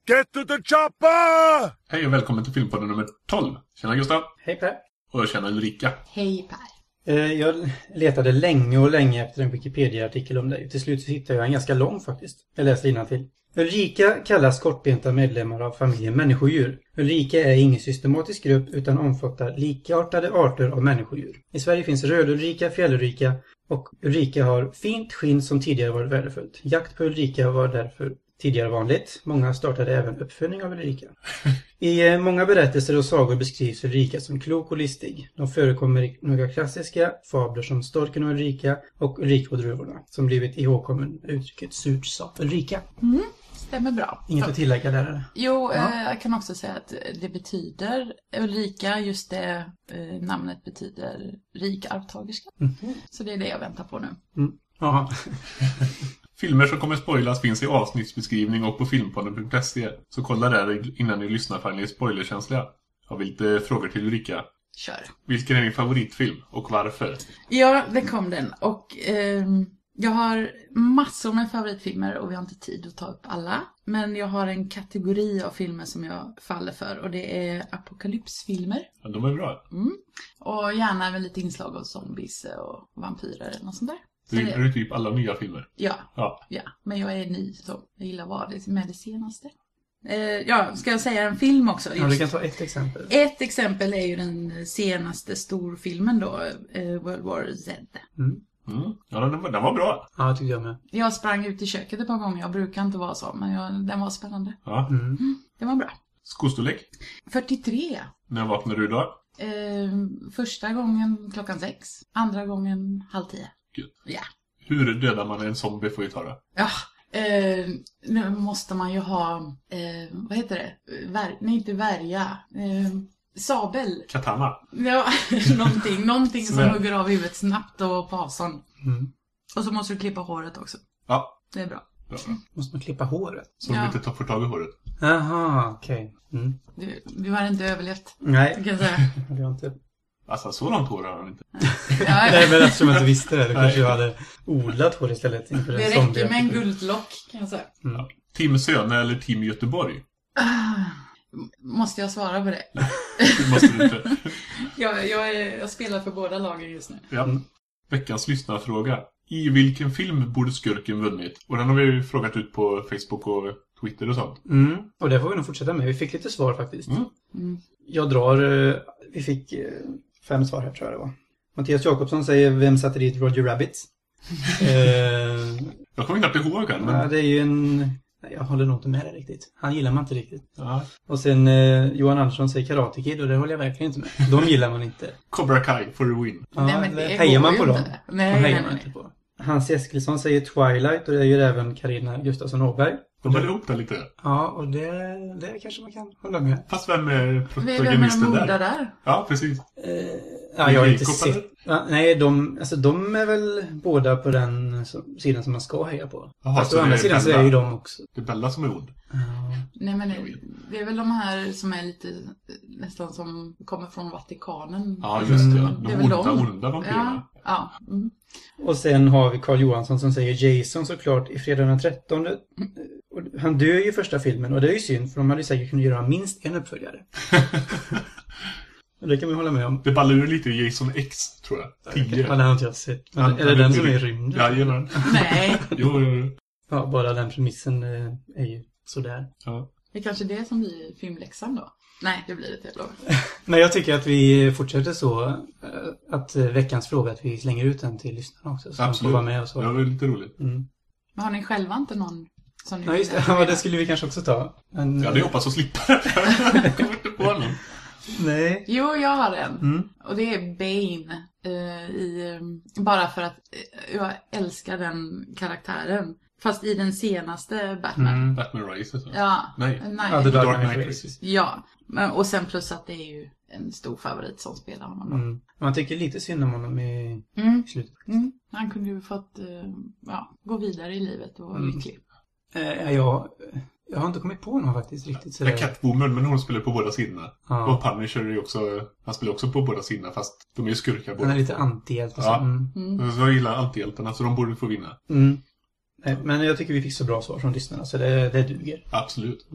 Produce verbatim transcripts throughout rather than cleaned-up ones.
Get to the chopper! Hej och välkommen till filmpodden nummer tolv. Tjena Gustav. Hej Per. Och tjena Ulrika. Hej Per. Jag letade länge och länge efter en Wikipedia-artikel om dig. Till slut så hittade jag en ganska lång faktiskt. Jag läser innantill. Ulrika kallas kortbenta medlemmar av familjen människodjur. Ulrika är ingen systematisk grupp utan omfattar likartade arter av människodjur. I Sverige finns rödulrika, fjällulrika och Ulrika har fint skinn som tidigare varit värdefullt. Jakt på Ulrika var därför tidigare vanligt. Många startade även uppfödning av Ulrika. I många berättelser och sagor beskrivs Ulrika som klok och listig. De förekommer i några klassiska fabler som Storken och Ulrika och Ulrika och druvorna, som blivit ihågkommen uttrycket surt sa Ulrika. Mm, stämmer bra. Inget att tillägga där eller? Jo, Ja. eh, jag kan också säga att det betyder Ulrika, just det eh, namnet betyder rik arvtagerska. Mm. Så det är det jag väntar på nu. Mm. Jaha. Filmer som kommer spoilas finns i avsnittsbeskrivning och på filmpodden punkt se. Så kolla där innan ni lyssnar för ni är spoilerkänsliga. Har vi lite frågor till Ulrika. Kör. Vilken är din favoritfilm och varför? Ja, det kom den. Och ehm, jag har massor med favoritfilmer och vi har inte tid att ta upp alla. Men jag har en kategori av filmer som jag faller för och det är apokalypsfilmer. Ja, de är bra. Mm. Och gärna med lite inslag av zombies och vampyrer eller något sånt där. Så Du det- gillar typ alla nya filmer. Ja, Ja. ja, men jag är ny så jag gillar vad det med det senaste. Eh, ja, ska jag säga en film också? Ja, du Just. kan ta ett exempel. Ett exempel är ju den senaste storfilmen då, eh, World War Z. Mm. Mm. Ja, den var, den var bra. Ja, det tyckte jag med. Jag sprang ut i köket ett par gånger, jag brukar inte vara så, men jag, den var spännande. Ja. Mm. Det var bra. Skostorlek. fyrtiotre. När vaknade du då? Eh, första gången klockan sex, andra gången halv tio. Gud. Ja. Hur dödar man en zombie får vi ta det. Ja, eh, nu måste man ju ha, eh, vad heter det? Vär, nej, inte värja. Eh, sabel. Katana. Ja, någonting, någonting som Svärd. hugger av huvudet snabbt och på avstånd. Mm. Och så måste du klippa håret också. Ja. Det är bra. Bra. Måste man klippa håret? Så de Ja. inte tar- får tag i håret. Jaha, okej. Okay. Mm. Du, du har inte överlevt, Nej, kan jag säga. det har jag inte. Alltså, så långt hår har han inte. Ja, Nej, men eftersom jag inte visste det, då Nej. kanske jag hade odlat hår istället. Inför det en räcker zombie. med en guldlock, kan jag säga. Mm. Team Söne eller Team Göteborg? Ah, måste jag svara på det? Det måste du inte. jag, jag, är, jag spelar för båda lagen just nu. Ja. Mm. Veckans lyssnarfråga. I vilken film borde skurken vunnit? Och den har vi ju frågat ut på Facebook och Twitter och sånt. Mm. Och det får vi nog fortsätta med. Vi fick lite svar faktiskt. Mm. Mm. Jag drar... eh, Vi fick eh, fem svar här, tror jag det var. Mattias Jakobsson säger, vem satte dit Roger Rabbit? eh, Jag kommer knappt ihåg den. Men... ja, det är ju en... Nej, jag håller nog inte med det riktigt. Han gillar man inte riktigt. Ja. Och sen eh, Johan Andersson säger Karate Kid, och det håller jag verkligen inte med. De gillar man inte. Cobra Kai for the win. Ja, Nej, men det hejar går man ju på dem? inte. De Nej, hejar nej, man nej. inte på. Hans Eskilsson säger Twilight, och det gör även Carina Gustafsson Åberg. De höll ihop det lite. Ja, och det, det kanske man kan hålla med. Fast vem är Vem är de protagonisten moda där? där? Ja, precis. Eh, ja, jag har inte Jacob, sett. eller? Ja, nej, de, alltså, de är väl båda på den som, sidan som man ska heja på. Jaha, Fast så å andra det är sidan så Bella. är ju de också. Det är Bella som är ond. Ja. Nej, men det, det är väl de här som är lite nästan som kommer från Vatikanen. Ja, just det. Mm. De Det är väl onda, de. onda vampyrerna. Ja, ja. Mm. Och sen har vi Carl Johansson som säger Jason såklart i fredag den trettonde. Och han dör ju i första filmen, och det är ju synd, för de hade ju säkert kunnat göra minst en uppföljare. Och det kan vi hålla med om. Det ballar ur lite i Jason X, tror jag. Tio. Ja, den har inte jag sett. Men, Han- är det han den är som är i inte- rymden? Jajamän. Nej, Jo, jo, jo. Ja, bara den premissen eh, är ju sådär. Ja. det är kanske det som blir filmläxan då. Nej, det blir det till lov. Men jag tycker att vi fortsätter så, eh, att eh, veckans fråga, att vi slänger ut den till lyssnarna också. Så de får Absolut. vara med och Det svara. var lite roligt. Mm. Men har ni själva inte någon som ni Ja, just det. vill- Ja, det skulle vi kanske också ta. Men, Jag hade hoppats att slippa det. Jag kommer inte på någon. Nej. Jo, jag har en. Mm. Och det är Bane. Eh, i, eh, bara för att eh, jag älskar den karaktären. Fast i den senaste Batman. Mm. Batman Rises. Ja. Ja, Nej. nej. Ja, The Dark, Dark Knight Knight Rises. Ja, men, och sen plus att det är ju en stor favorit som spelar honom då. Mm. Man tycker lite synd om honom i Mm. slutet. Mm. Han kunde ju fått eh, ja, gå vidare i livet och vara Mm. lycklig. Eh, jag, jag har inte kommit på någon faktiskt riktigt Det är sådär. Catwoman, men hon spelar på båda sidorna. Ja. Och Punisher är ju också, han spelar också på båda sidorna, fast de är ju skurkar båda. Han är lite antihjälte. Ja. Ja. Mm. Mm. Så jag gillar antihjältarna, så de borde få vinna. Mm. Nej, men jag tycker vi fick så bra svar från lyssnarna, så det, det duger. Absolut.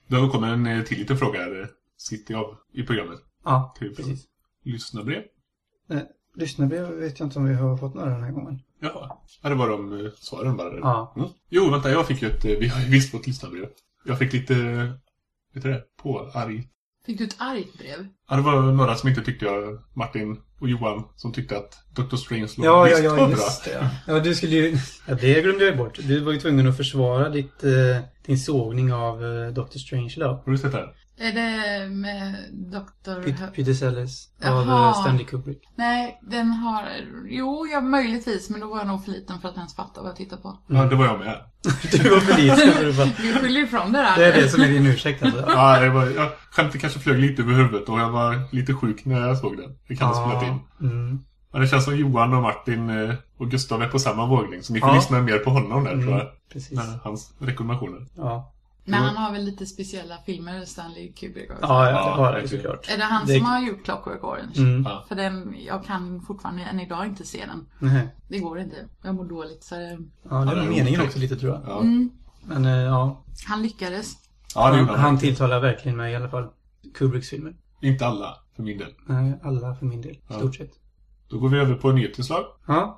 Då kommer en till liten fråga här. Sitter jag av i programmet. Ja, Typ. precis. Lyssnarbrev. Eh, lyssnarbrev vet jag inte om vi har fått några den här gången. Ja, ja det var de svaren bara. Ja. Mm. Jo, vänta, jag fick ju ett... Vi har ju visst fått lyssnarbrev. Jag fick lite... Vet du det? På arg. Fick du ett argt brev? Ja, det var några som inte tyckte jag... Martin och Johan som tyckte att Doctor Strange låg Ja, ja, visst ja, var just bra. det. Ja. Ja, du skulle ju... Ja, det glömde jag bort. Du var ju tvungen att försvara ditt, eh, din sågning av eh, Doctor Strange då. Har du sett det här? Är det med doktor Peter, Peter Sellers av Jaha. eh, Stanley Kubrick. Nej, den har... Jo, ja, möjligtvis. Men då var jag nog för liten för att ens fatta vad jag tittar på. Ja, det var jag med. Du var för liten. För du bara... Vi skyller ifrån det där. Det är det som är din ursäkt alltså. Ja, jag, var, jag skämte kanske flög lite över huvudet och jag var lite sjuk när jag såg den. Det kan ha spelat in. Mm. Men det känns som Johan och Martin eh, och Gustav är på samma våglängd. Så ni får Ja. lyssna mer på honom där, Mm, tror jag. precis. Med hans rekommendationer. Ja. Men han har väl lite speciella filmer, Stanley Kubrick också. Ja, ja, det Ja, har det verkligen. såklart. Är det han Det- som har gjort Clockwork Orange? Mm. Ja. För den, jag kan fortfarande än idag inte se den. Nej. Det går inte. Jag mår dåligt så det... Ja, det Ja, var det är meningen otäckt. också lite tror jag. Ja, Mm. Men eh, ja, Han lyckades. ja det han, gjorde han. han tilltalar verkligen mig i alla fall. Kubricks filmer. Inte alla, för min del. Nej, alla för min del. Ja. Stort sett. Då går vi över på nyhetsinslag. Ja,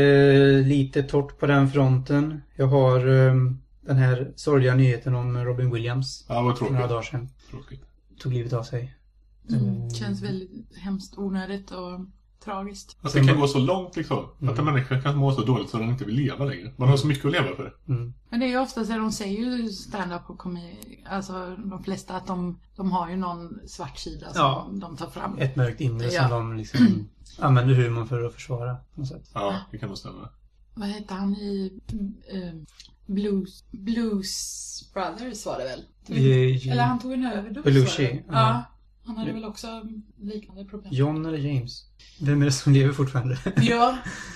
eh, lite torrt på den fronten. Jag har eh, den här sorgliga nyheten om Robin Williams. Ja, vad För några tråkigt. dagar sedan. tråkigt. Tog livet av sig. Mm. Känns väldigt hemskt onödigt och tragiskt. Att Sen det kan var- gå så långt liksom. Mm. Att en människa kan må så dåligt så den inte vill leva längre. Man har så mycket att leva för. Mm. Men det är ju ofta så att de säger ju stand-up och komedi, alltså de flesta att de, de har ju någon svart sida som Ja. de tar fram. Ett mörkt inre Ja. som de liksom använder humorn för att försvara. På något sätt. Ja, det kan nog stämma. Vad heter han i äh, Blues, Blues Brothers var det väl? Eh, Eller han tog en överdos. Belushi, var det? ja. Ja. Han hade väl också liknande problem. John eller James? Vem är det som lever fortfarande? Ja.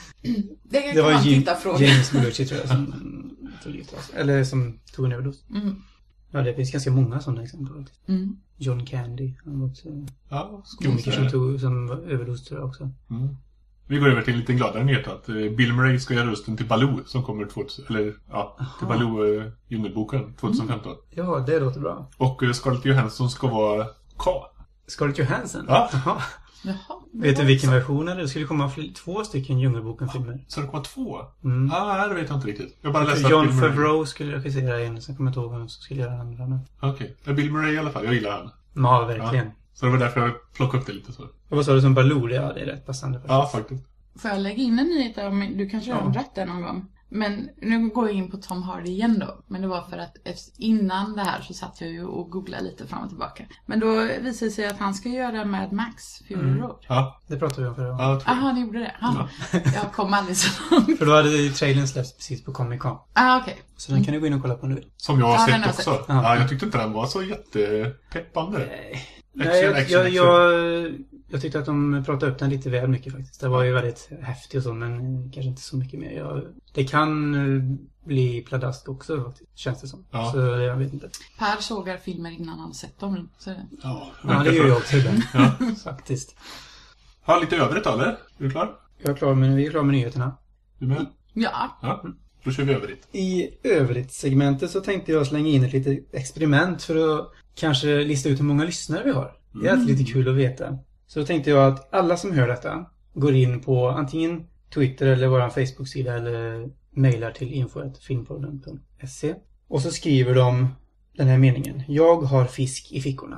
Det kan Det var man Jim- titta fråga. James Belushi tror jag som tog livet av sig. Eller som tog en överdos. Mm. Ja, det finns ganska många sådana exempel faktiskt. Mm. John Candy. Han var också Ja, komiker som skådespelare. tog som var överdos tror jag också. Mm. Vi går över till en lite gladare nyhet att eh, Bill Murray ska göra rösten till Baloo som kommer tvåtusen, eller ja, till Aha. Baloo eh, Djungelboken tjugohundrafemton. Ja, det låter bra. Och eh, Scarlett Johansson ska vara K. Scarlett Johansson? Ja. Jaha. Jaha. Vet du vilken version är det? Det skulle komma fl- två stycken Djungelboken-filmer. Så det kommer två? Mm. Ah, det vet jag inte riktigt. Jag bara läste att John Bill Murray... Favreau skulle regissera en, sen kommer jag inte ihåg vem som skulle göra den andra nu. Okej, okay. Bill Murray i alla fall. Jag gillar han. Ja, verkligen. Så det var därför jag plockade upp det lite så. Och vad sa du som Baloo? Ja, det är rätt passande faktiskt. Ja, faktiskt. Får jag lägga in en nyhet där? Men du kanske har Ja. rätt där någon gång. Men nu går jag in på Tom Hardy igen då. Men det var för att efter- innan det här så satt jag ju och googlade lite fram och tillbaka. Men då visade det sig att han ska göra Mad Max Fury Mm. Road. Ja, Det pratade vi om förra gången. ja jag tror Jaha, ni gjorde det? Ja. Jag kom aldrig så långt. För då hade ju trailern släppts precis på Comic Con. Ah, okej. Så den kan du gå in och kolla på nu. Som jag har Ja, den sett har jag också. sett. Ja. Ja. jag tyckte inte den var så jättepeppande. Nej, Action, jag, action, jag, action. jag, jag tyckte att de pratade upp den lite väl mycket faktiskt. Det var ju väldigt häftigt och så, men kanske inte så mycket mer. Jag, det kan eh, bli pladask också faktiskt, känns det som. Ja. Så jag vet inte. Per sågar filmer innan han sett dem. Så det... Ja, Ja, det gör jag också ibland. Ja. Faktiskt. Ja, lite övrigt då, eller? Är du klar? Jag är klar med, vi är klara med nyheterna. Du med? Ja. Ja, då kör vi övrigt. I övrigt-segmentet så tänkte jag slänga in ett litet experiment för att kanske lista ut hur många lyssnare vi har. Det är alltid lite kul att veta. Så då tänkte jag att alla som hör detta går in på antingen Twitter eller vår Facebook-sida eller mejlar till info at filmpodden punkt se. Och så skriver de den här meningen. Jag har fisk i fickorna.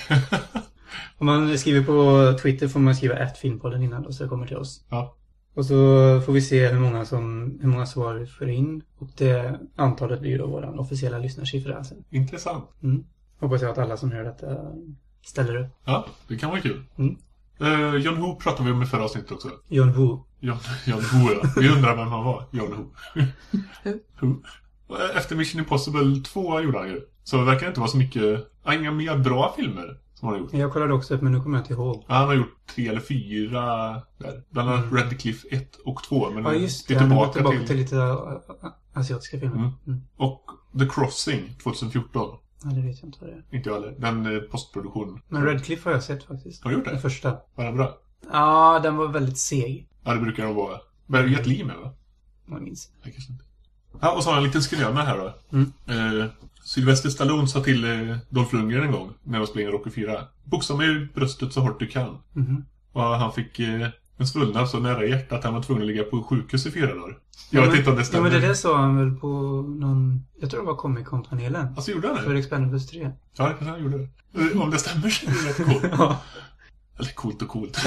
Om man skriver på Twitter får man skriva at filmpodden innan då, så det kommer till oss. Ja. Och så får vi se hur många, som, hur många svar vi får in. Och det antalet blir då vår officiella lyssnarsiffra sen. Intressant. Mm. Hoppas jag att alla som hör detta ställer upp. Ja, det kan vara kul. Mm. Uh, John Woo pratade vi om i förra avsnittet också. John Woo. John, John Woo, ja. Vi undrar vem han var. John Woo. Who? Who. Efter Mission Impossible två gjorde han ju. Så det verkar inte vara så mycket... Ja, inga mer bra filmer som han har gjort. Jag kollade också upp men nu kommer jag inte ihåg. Ja, han har gjort tre eller fyra där. Bland annat Mm. Red Cliff ett och två. Men Ja just det det, är han går tillbaka, tillbaka till... till lite uh, asiatiska filmer. Mm. Mm. Och The Crossing tjugohundrafjorton. Ja, det vet jag inte vad det är. Inte jag heller. Den eh, postproduktion. Men Red Cliff har jag sett faktiskt. Har du gjort det? Den första. Var den bra? Ja, den var väldigt seg. Ja, det brukar de vara. Men är det Jet Li med, va? Om jag minns. Jag kanske inte. Ja, och så har jag en liten skröna här då. Mm. Eh, Sylvester Stallone sa till eh, Dolph Lundgren en gång när de spelade Rocky fyra. Boxa med i bröstet så hårt du kan. Mhm. Och han fick eh, en svullnad så nära hjärtat att han var tvungen att ligga på sjukhus i fyra dagar. Jag Ja, vet men- inte om det Ja, stämmer. men det där sa han väl på någon... Jag tror det var Comic-Con-panelen. Alltså gjorde han det? För Expendables tre. Ja, det kanske han gjorde det. Eh, Om det stämmer så är det rätt coolt. Ja. Eller coolt och coolt.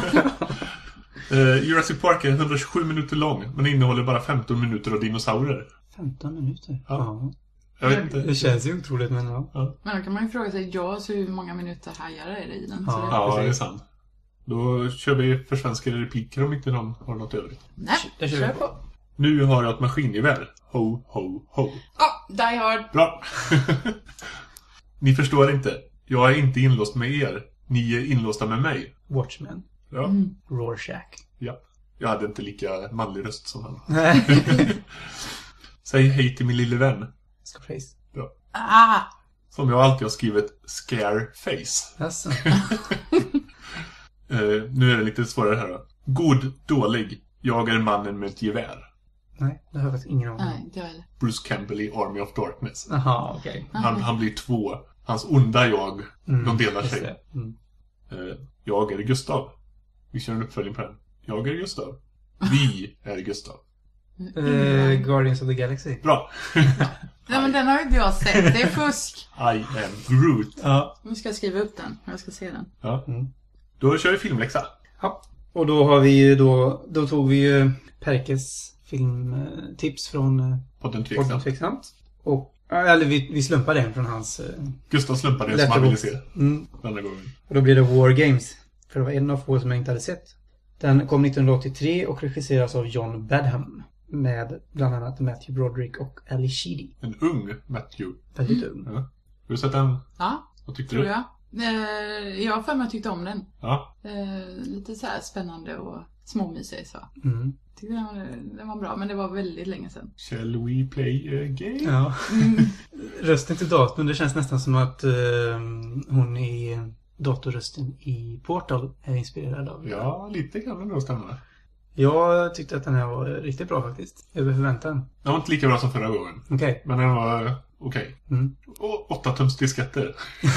uh, Jurassic Park är hundratjugosju minuter lång, men innehåller bara femton minuter av dinosaurier. femton minuter? Ja. Ja. Jag vet inte. Det känns ju otroligt, men ja. Men då kan man ju fråga sig, ja, så hur många minuter hajar är det i den? Så Ja. det... Ja, det är precis. sant. Då kör vi försvenskade repliker om inte någon har något övrigt. Nej, Det kör kör vi på. Nu har jag ett maskingevär. Ho, ho, ho. Ja, Die Hard. Bra. Ni förstår inte. Jag är inte inlåst med er. Ni är inlåsta med mig. Watchmen. Ja, Mm. Rorschach. ja. Jag hade inte lika manlig röst som han. Nej. Säg hej till min lille vän. Scarface. Ah! Som jag alltid har skrivit Scareface. Alltså. Uh, nu är det lite svårare här då. God, dålig. Jag är mannen med ett gevär. Nej, det har jag faktiskt ingen aning Nej, om. inte jag heller. Bruce Campbell i Army of Darkness. Jaha, okej. Han, han blir två. Hans onda jag, Mm, de delar just sig. det. Mm. Uh, jag är Gustav. Vi kör en uppföljning på den. Jag är Gustav. Vi är Gustav. Eh, Guardians of the Galaxy. Bra. Nej, men den har ju inte jag sett. Det är fusk. I am Groot. Ja. Nu ska jag skriva upp den. Jag ska se den. Ja. Mm. Då kör vi filmläxa. Ja. Och då har vi ju då... Då tog vi ju Perkes filmtips från eh, Podden Podden Tveksam. Tveksamt. Och... Eller vi, vi slumpade en från hans... Eh, Gustav slumpade det som han ville letterbox. se Mm. denna gången. Och då blir det War Games. För det var en av få som jag inte hade sett. Den kom nittonhundraåttiotre och regisseras av John Badham. Med bland annat Matthew Broderick och Ali Sheedy. En ung Matthew. Väldigt ung. Ja. Har du sett den? Ja, Vad tyckte tror du? jag. Eh, jag har för mig att jag tyckte om den. Ja. Eh, lite så här spännande och småmysig så. Mm. Tyckte den var, den var bra, men det var väldigt länge sedan. Shall we play a game? Ja. Rösten till datorn, det känns nästan som att eh, hon i datorrösten i Portal är inspirerad av. Ja, lite kan det nog stämma. Jag tyckte att den här var riktigt bra faktiskt. Över förväntan. Den var inte lika bra som förra gången. Okej. Men den var okej. Mm. Och åtta tums disketter.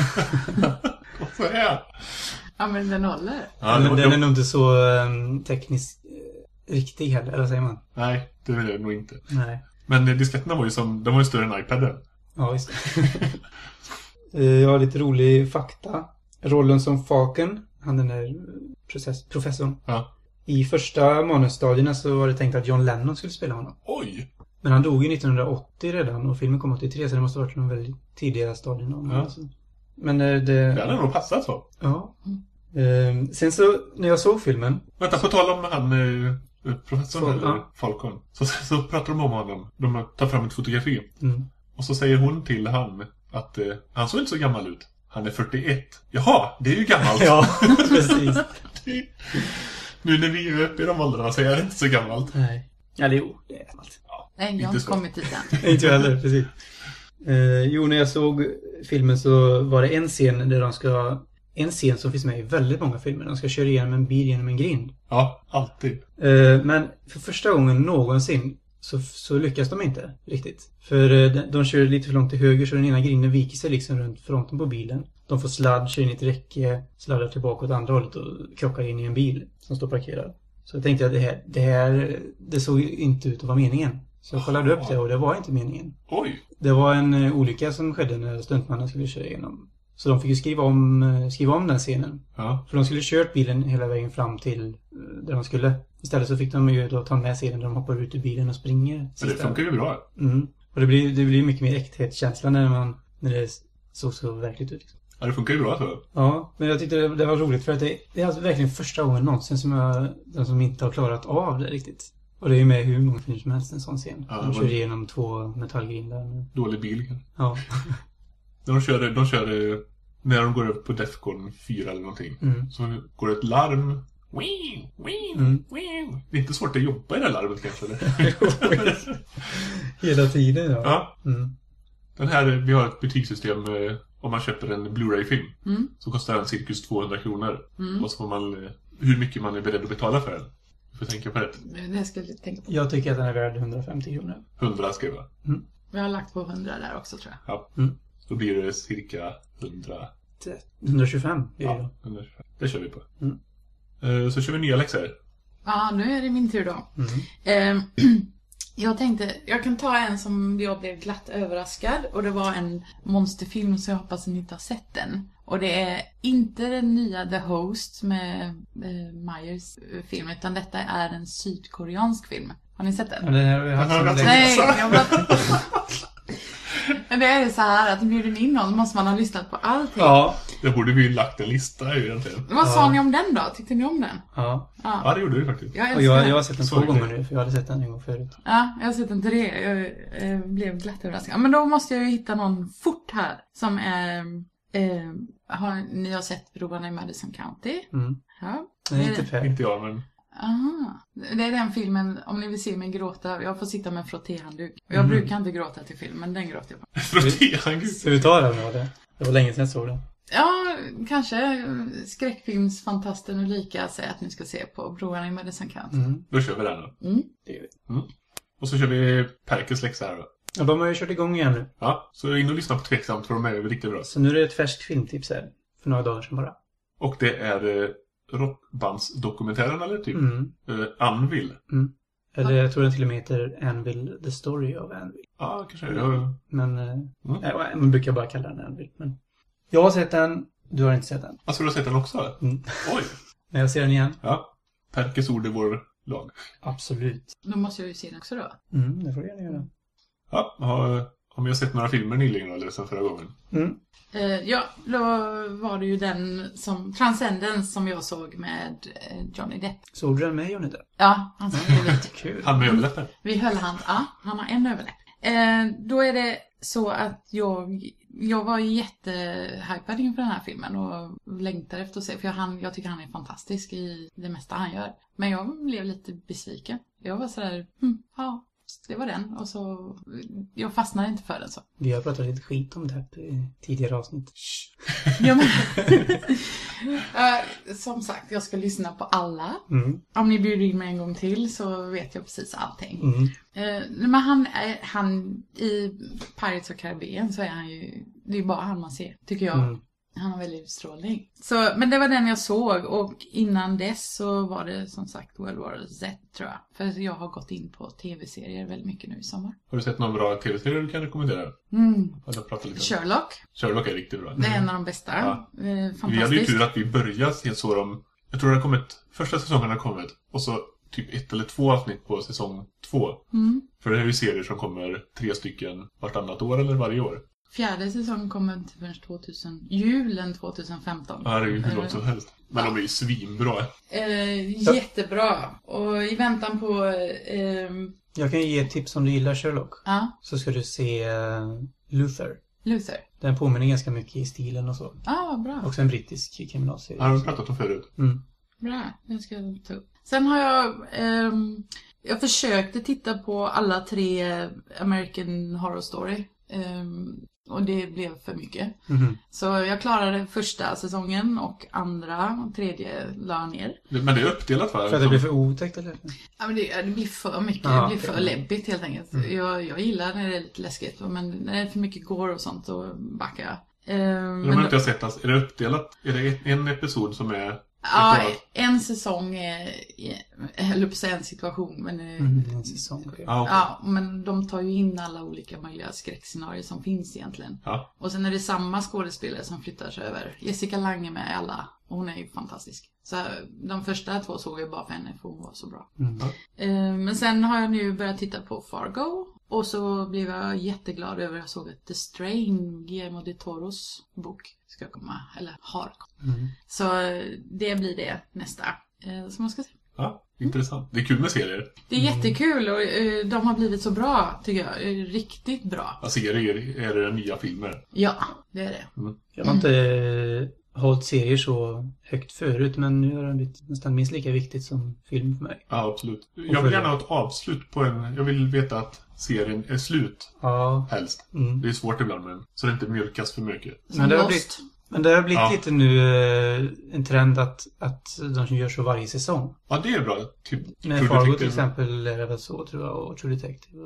Och så här. Ja, men den håller. Ja, Men det- den är nog inte så um, tekniskt eh, riktig heller, eller säger man? Nej, det är det nog inte. Nej. Men eh, disketterna var ju som, de var ju större än iPaden. Ja, visst. Eh, Jag har lite rolig fakta. Rollen som Falcon, han den där process- professorn. Ja. I första manusstadierna så var det tänkt att John Lennon skulle spela honom. Oj! Men han dog ju nittonhundraåttio redan och filmen kom åttiotre, så det måste ha varit någon väldigt tidigare stadien. av- Ja. alltså. Men eh, Det det... hade nog passat så. Ja. Eh, Sen så, när jag såg filmen... Vänta, på tal om han eh, professorn Fal- eller ja. Falcon. Så, så pratar de om honom. De tar fram ett fotografi. Mm. Och så säger hon till han att eh, han såg inte så gammal ut. Han är fyrtioett. Jaha, det är ju gammalt. Ja, precis. Det- Nu när vi är uppe i de åldrarna så är det inte så gammalt. Nej. Eller jo, det är allt. Nej, jag har Inte inte så. kommit dit än. Inte jag heller, precis. Eh, jo, när jag såg filmen så var det en scen där de ska... En scen som finns med i väldigt många filmer. De ska köra igenom en bil genom en grind. Ja, alltid. Eh, men för första gången någonsin så, så lyckas de inte riktigt. För eh, de, de kör lite för långt till höger så den ena grinden viker sig liksom runt fronten på bilen. De får sladd, kör in i ett räcke, sladdar tillbaka åt andra hållet och krockar in i en bil som står parkerad. Så jag tänkte att det här, det här det såg ju inte ut att vara meningen. Så jag kollade upp det och det var inte meningen. Oj! Det var en eh, olycka som skedde när stuntmannen skulle köra igenom. Så de fick ju skriva om, eh, skriva om den scenen. Ja. För de skulle kört bilen hela vägen fram till eh, där de skulle. Istället så fick de ju då ta med scenen där de hoppar ut ur bilen och springer. Men det sista- funkar ju bra. Mm. Och det blir, det blir mycket mer äkthetskänsla när man när det såg så verkligt ut. Liksom. Ja, det funkar ju bra så. Ja, men jag tyckte det, det var roligt för att det, det är alltså verkligen första gången någonsin som jag den som inte har klarat av det riktigt. Och det är ju med hur många filmer som helst en sån scen. Ja, de men- kör igenom två metallgrindar. Dålig bil kanske. Ja. När de kör, de kör när de går upp på Defcon fyra eller någonting. Mm. Så går det ett larm. Wing, wing, Mm. wing. Det är inte svårt att jobba i det här larmet kanske. Eller? Hela tiden, ja. Ja. Mm. Den här, vi har ett betygssystem eh, om man köper en Blu-ray-film. Mm. Så kostar den cirkus tvåhundra kronor. Mm. Och så får man eh, hur mycket man är beredd att betala för den. Du får tänka på det. Det här ska jag tänka på. Jag tycker att den är värd hundrafemtio kronor. hundra ska jag vara. Mm. Vi har lagt på hundra där också, tror jag. Ja. Mm. Då blir det cirka hundra. etthundratjugofem blir det Ja, då. hundratjugofem. Det kör vi på. Mm. Uh, så kör vi nya läxor. Ja, nu är det min tur då. Mm. Eh, jag tänkte, jag kan ta en som jag blev glatt överraskad. Och det var en monsterfilm, så jag hoppas att ni inte har sett den. Och det är inte den nya The Host med eh, Myers film, utan detta är en sydkoreansk film. Har ni sett den? Ja, det här har vi haft så länge. Nej, jag bara... Men det är så här att bjuder ni in någon måste man ha lyssnat på allting. Ja. Det borde vi ju lagt en lista ju egentligen. Vad sa Ja. ni om den då? Tyckte ni om den? Ja. Ja, Ja, det gjorde vi faktiskt. jag Och älskar jag, den. jag har sett den två Sorry. gånger nu, för jag hade sett den en gång förut. Ja, jag har sett den tre. Jag eh, blev glatt överraskad. Men då måste jag ju hitta någon fort här som är... Eh, har, ni har sett Broarna i Madison County? Mm. Ja. Den är Det inte är- fair. Inte jag, men... Aha. Det är den filmen, om ni vill se mig gråta, jag får sitta med en frottéhandduk. Och jag Mm. brukar inte gråta till film, men den gråter jag på. Frottéhandduk. Ska vi ta den då? Det, det var länge sedan jag såg den. Ja, kanske skräckfilmsfantasten Ulrika säger att ni ska se på Broarna i Madison County. Mm. Då kör vi den då. Mm. Det gör vi. Och så kör vi Perkes läxa här då. Ja, de har ju kört igång igen nu. Ja, så in och lyssna på Tveksamt, för de är riktigt bra. Så nu är det ett färskt filmtips här. För några dagar sedan bara. Och det är eh, rockbandsdokumentären, eller typ? Mm. Eh, Anvil. Eller jag tror den till och med heter Anvil, The Story of Anvil. Ja, kanske. Ja. Men eh, Mm. nej, man brukar bara kalla den Anvil. Men jag har sett den, du har inte sett den. Alltså, du har sett den också? Mm. Oj. Men jag ser den igen. Ja. Perkes ord är vår lag. Absolut. Då måste jag ju se den också då. Mm, det får du gärna göra. Ja, har, har vi sett några filmer nyligen eller sen förra gången? Mm. Eh, ja, då var det ju den som Transcendence som jag såg med eh, Johnny Depp. Såg du den med Johnny Depp? Ja, han ser lite. Kul. Han med överläppen. Vi höll hand. Ja, han har en överläpp. Eh, då är det så att jag, jag var jättehypad inför den här filmen och längtade efter att se. För jag, han, jag tycker han är fantastisk i det mesta han gör. Men jag blev lite besviken. Jag var sådär, hm, ja, det var den. Och så, jag fastnade inte för den så. Vi har pratat lite skit om Depp i tidigare avsnitt. Ja, men, uh, som sagt, jag ska lyssna på alla. Mm. Om ni bjuder in mig en gång till så vet jag precis allting. Mm. Uh, men han, är, han i Pirates of Caribbean så är han ju, det är bara han man ser, tycker jag. Mm. Han har väldigt utstrålning. Så, men det var den jag såg och innan dess så var det som sagt World War Z tror jag. För jag har gått in på tv-serier väldigt mycket nu i sommar. Har du sett någon bra tv-serie du kan rekommendera? Mm. Jag pratar lite om. Sherlock, Sherlock är riktigt bra. det är en av de bästa. Ja. Eh, Vi hade ju fantastiskt. tur att vi började se så de... Jag tror det har kommit... Första säsongen har kommit. Och så typ ett eller två avsnitt på säsong två. Mm. För det är ju serier som kommer tre stycken vartannat år eller varje år. Fjärde säsongen kommer inte förrän tvåtusen, julen tjugohundrafemton. Ja, det är ju hur långt som helst. Men de är ju svinbra. Eh, jättebra. Och i väntan på... Eh, Jag kan ju ge ett tips om du gillar Sherlock. ja, Så ska du se uh, Luther. Luther. Den påminner ganska mycket i stilen och så. Ja, ah, bra. Också en brittisk kriminalserie. Ja, har vi pratat om förut. Mm. Bra, det ska jag ta upp. Sen har jag... ehm, jag försökte titta på alla tre American Horror Story. Ehm, och det blev för mycket. Mhm. Så jag klarade första säsongen och andra och tredje la ner. Det- Men det är uppdelat, va? För att det blir för otäckt eller? Ja, men det, det blir för mycket, Ja, det blir för okej. läbbigt helt enkelt. Mm. Jag, jag gillar när det är lite läskigt, men när det är för mycket gore och sånt så backar jag. Ehm, Jag har inte jag sett, alltså, är det uppdelat? Är det ett- en episod som är... Ja, ett år? en säsong är, jag höll på att säga en situation, men, eh, Mm, en säsong. okej. Ja, okej. ja, men de tar ju in alla olika möjliga skräckscenarier som finns egentligen. Ja. Och sen är det samma skådespelare som flyttar sig över. Jessica Lange är med i alla, och hon är ju fantastisk. Så de första två såg jag bara för henne, för hon var så bra. Mm. Eh, Men sen har jag nu börjat titta på Fargo. Och så blev jag jätteglad över att jag såg att The Strain, Guillermo del Toros bok, ska komma, eller har kommit. Mm. Så eh, det blir det nästa eh, som jag ska se. Ja, intressant. Det är kul med serier. Det är jättekul och eh, de har blivit så bra, tycker jag. Eh, Riktigt bra. Ja, serier är det nya filmer. Ja, det är det. Jag har inte eh, hållit serier så högt förut, men nu har det blivit nästan minst lika viktigt som film för mig. Ja, absolut. Jag vill gärna ha ett avslut på en... Jag vill veta att serien är slut, Ja. helst. Mm. Det är svårt ibland, men så det inte mjölkas för mycket. Som Men det har Lost. blivit, men det har blivit Ja. lite nu eh, en trend att, att de gör så varje säsong. Ja, det är bra. Typ Med True Fargo Detective. till exempel är det väl så, tror jag, och True Detective. Ja.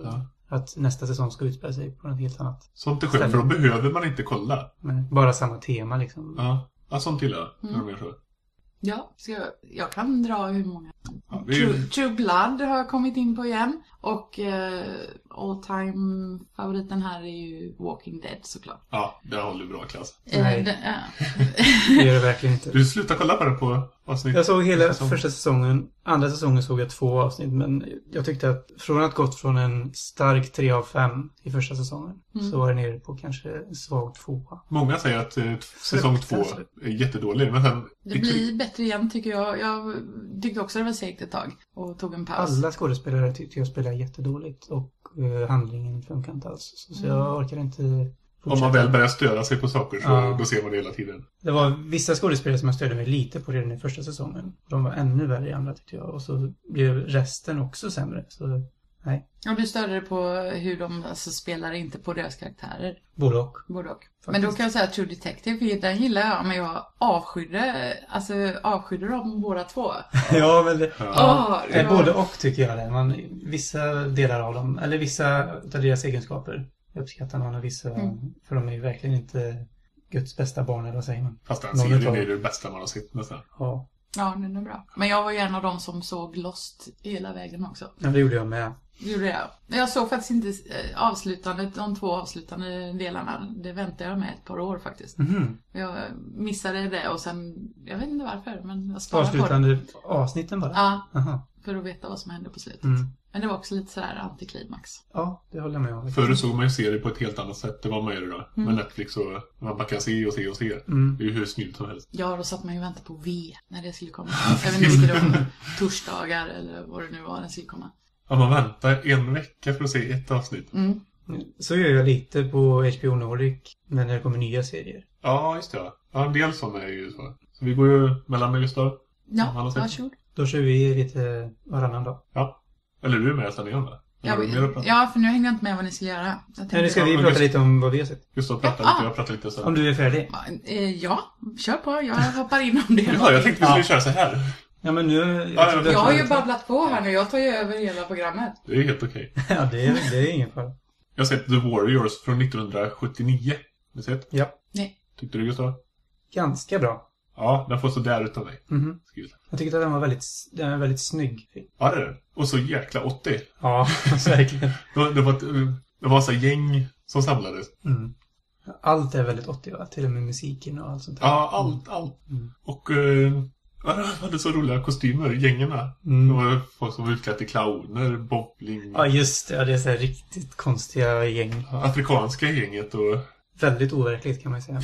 Att nästa säsong ska utspela sig på något helt annat. Sånt är skönt, för då behöver man inte kolla. Men bara samma tema liksom. Ja, ja sånt gillar jag. Mm. När de gör så. Ja, så jag, jag kan dra hur många. Ja, det är ju- True, True Blood har jag kommit in på igen. Och eh, all time favoriten här är ju Walking Dead såklart. Ja, det håller bra klass. Nej. Eh, det, ja. Det gör det verkligen inte. Du slutar kolla på det på avsnitt. Jag såg hela säsong. första säsongen. Andra säsongen såg jag två avsnitt. Men jag tyckte att från att gått från en stark tre av fem i första säsongen. Mm. Så var det nere på kanske en svag tvåa. Många säger att eh, säsong två är jättedålig. Men sen... Det blir bättre igen tycker jag. Jag tyckte också det var segt ett tag. Och tog en paus. Alla skådespelare tyckte jag spelade jättedåligt. Och uh, handlingen funkar inte alls. Så, så jag orkar inte fortsätta. Om man väl börjar störa sig på saker så Ja. då ser man det hela tiden. Det var vissa skådespelare som jag stödde mig lite på redan i första säsongen. De var ännu värre i andra tyckte jag. Och så blev resten också sämre. Så nej, Och du störde dig på hur de alltså, spelar inte på deras karaktärer. både och. Både och. Men då kan jag säga True Detective, för den gillar jag. Men jag avskydde, alltså avskydde dem båda två. Ja, men det, Ja. Åh, det eh, var- både och tycker jag det. Man, vissa delar av dem, eller vissa av deras egenskaper uppskattar man och vissa, Mm. för de är ju verkligen inte Guds bästa barn, eller vad säger man? Fast den Någon serien utav- är det bästa man har sett nästan. Ja, Ja, den är bra. Men jag var ju en av dem som såg Lost hela vägen också. men det gjorde jag med. Det gjorde jag. Jag såg faktiskt inte eh, avslutandet, de två avslutande delarna. Det väntade jag med ett par år faktiskt. Mhm. Jag missade det och sen, jag vet inte varför, men jag sparade på det. Avslutande avsnitten bara? Ja, Aha. för att veta vad som hände på slutet. Mm. Men det var också lite sådär antiklimax. Ja, det håller jag med om. Förr såg man ju serier på ett helt annat sätt. Det var man ju då. Med Netflix och man bara kan se och se och se. Mm. Det är ju hur snyggt som helst. Ja, då satt man ju och väntade på V när det skulle komma. Jag vet inte om det var torsdagar eller vad det nu var den skulle komma. Ja, man väntar en vecka för att se ett avsnitt. Mm. Så gör jag lite på H B O Nordic när det kommer nya serier. Ja, just det. Ja, en del sådana är ju så. Så vi går ju mellan med Gustav. Han Ja, har sett. varsågod. Då kör vi lite varannan dag. Ja. Eller du är med nästan igen va? Ja, Eller är du mer att- ja, för nu hängde jag inte med vad ni skulle göra. Jag tänkte- Nej, nu ska vi Ja, prata just- lite om vad vi har sett. Gustav pratar Ja. lite, jag pratar lite så. Om du är färdig. Eh, Ja, kör på. Jag hoppar in om det. Ja, jag tänkte vi skulle Ja. köra så här. Ja, men nu... Jag, ja, trodde Jag har ju att- babblat på här nu. Jag tar ju över hela programmet. Det är helt okej. Ja, det är, det är ingen fara. Jag har sett The Warriors från nittonhundrasjuttionio. Har du sett? Ja, Nej. Tyckte du Gustav? ganska bra. Ja, den får så där utav mig. Mhm. Skrivet. Jag tyckte att den var väldigt, den var väldigt snygg. Ja, det är det. Och så jäkla åttio. Ja, verkligen. Det var, det var, ett, det var så här gäng som samlades. Mm. Allt är väldigt åttio, va? Till och med musiken och allt sånt där. Ja, allt, allt. Mm. Och eh, ja, de hade så roliga kostymer, gängerna. Mm. Det var folk som var utklädda till clowner, bobbling. Ja, just det. Ja, det är så här riktigt konstiga gäng. Afrikanska gänget och... Väldigt overkligt kan man ju säga.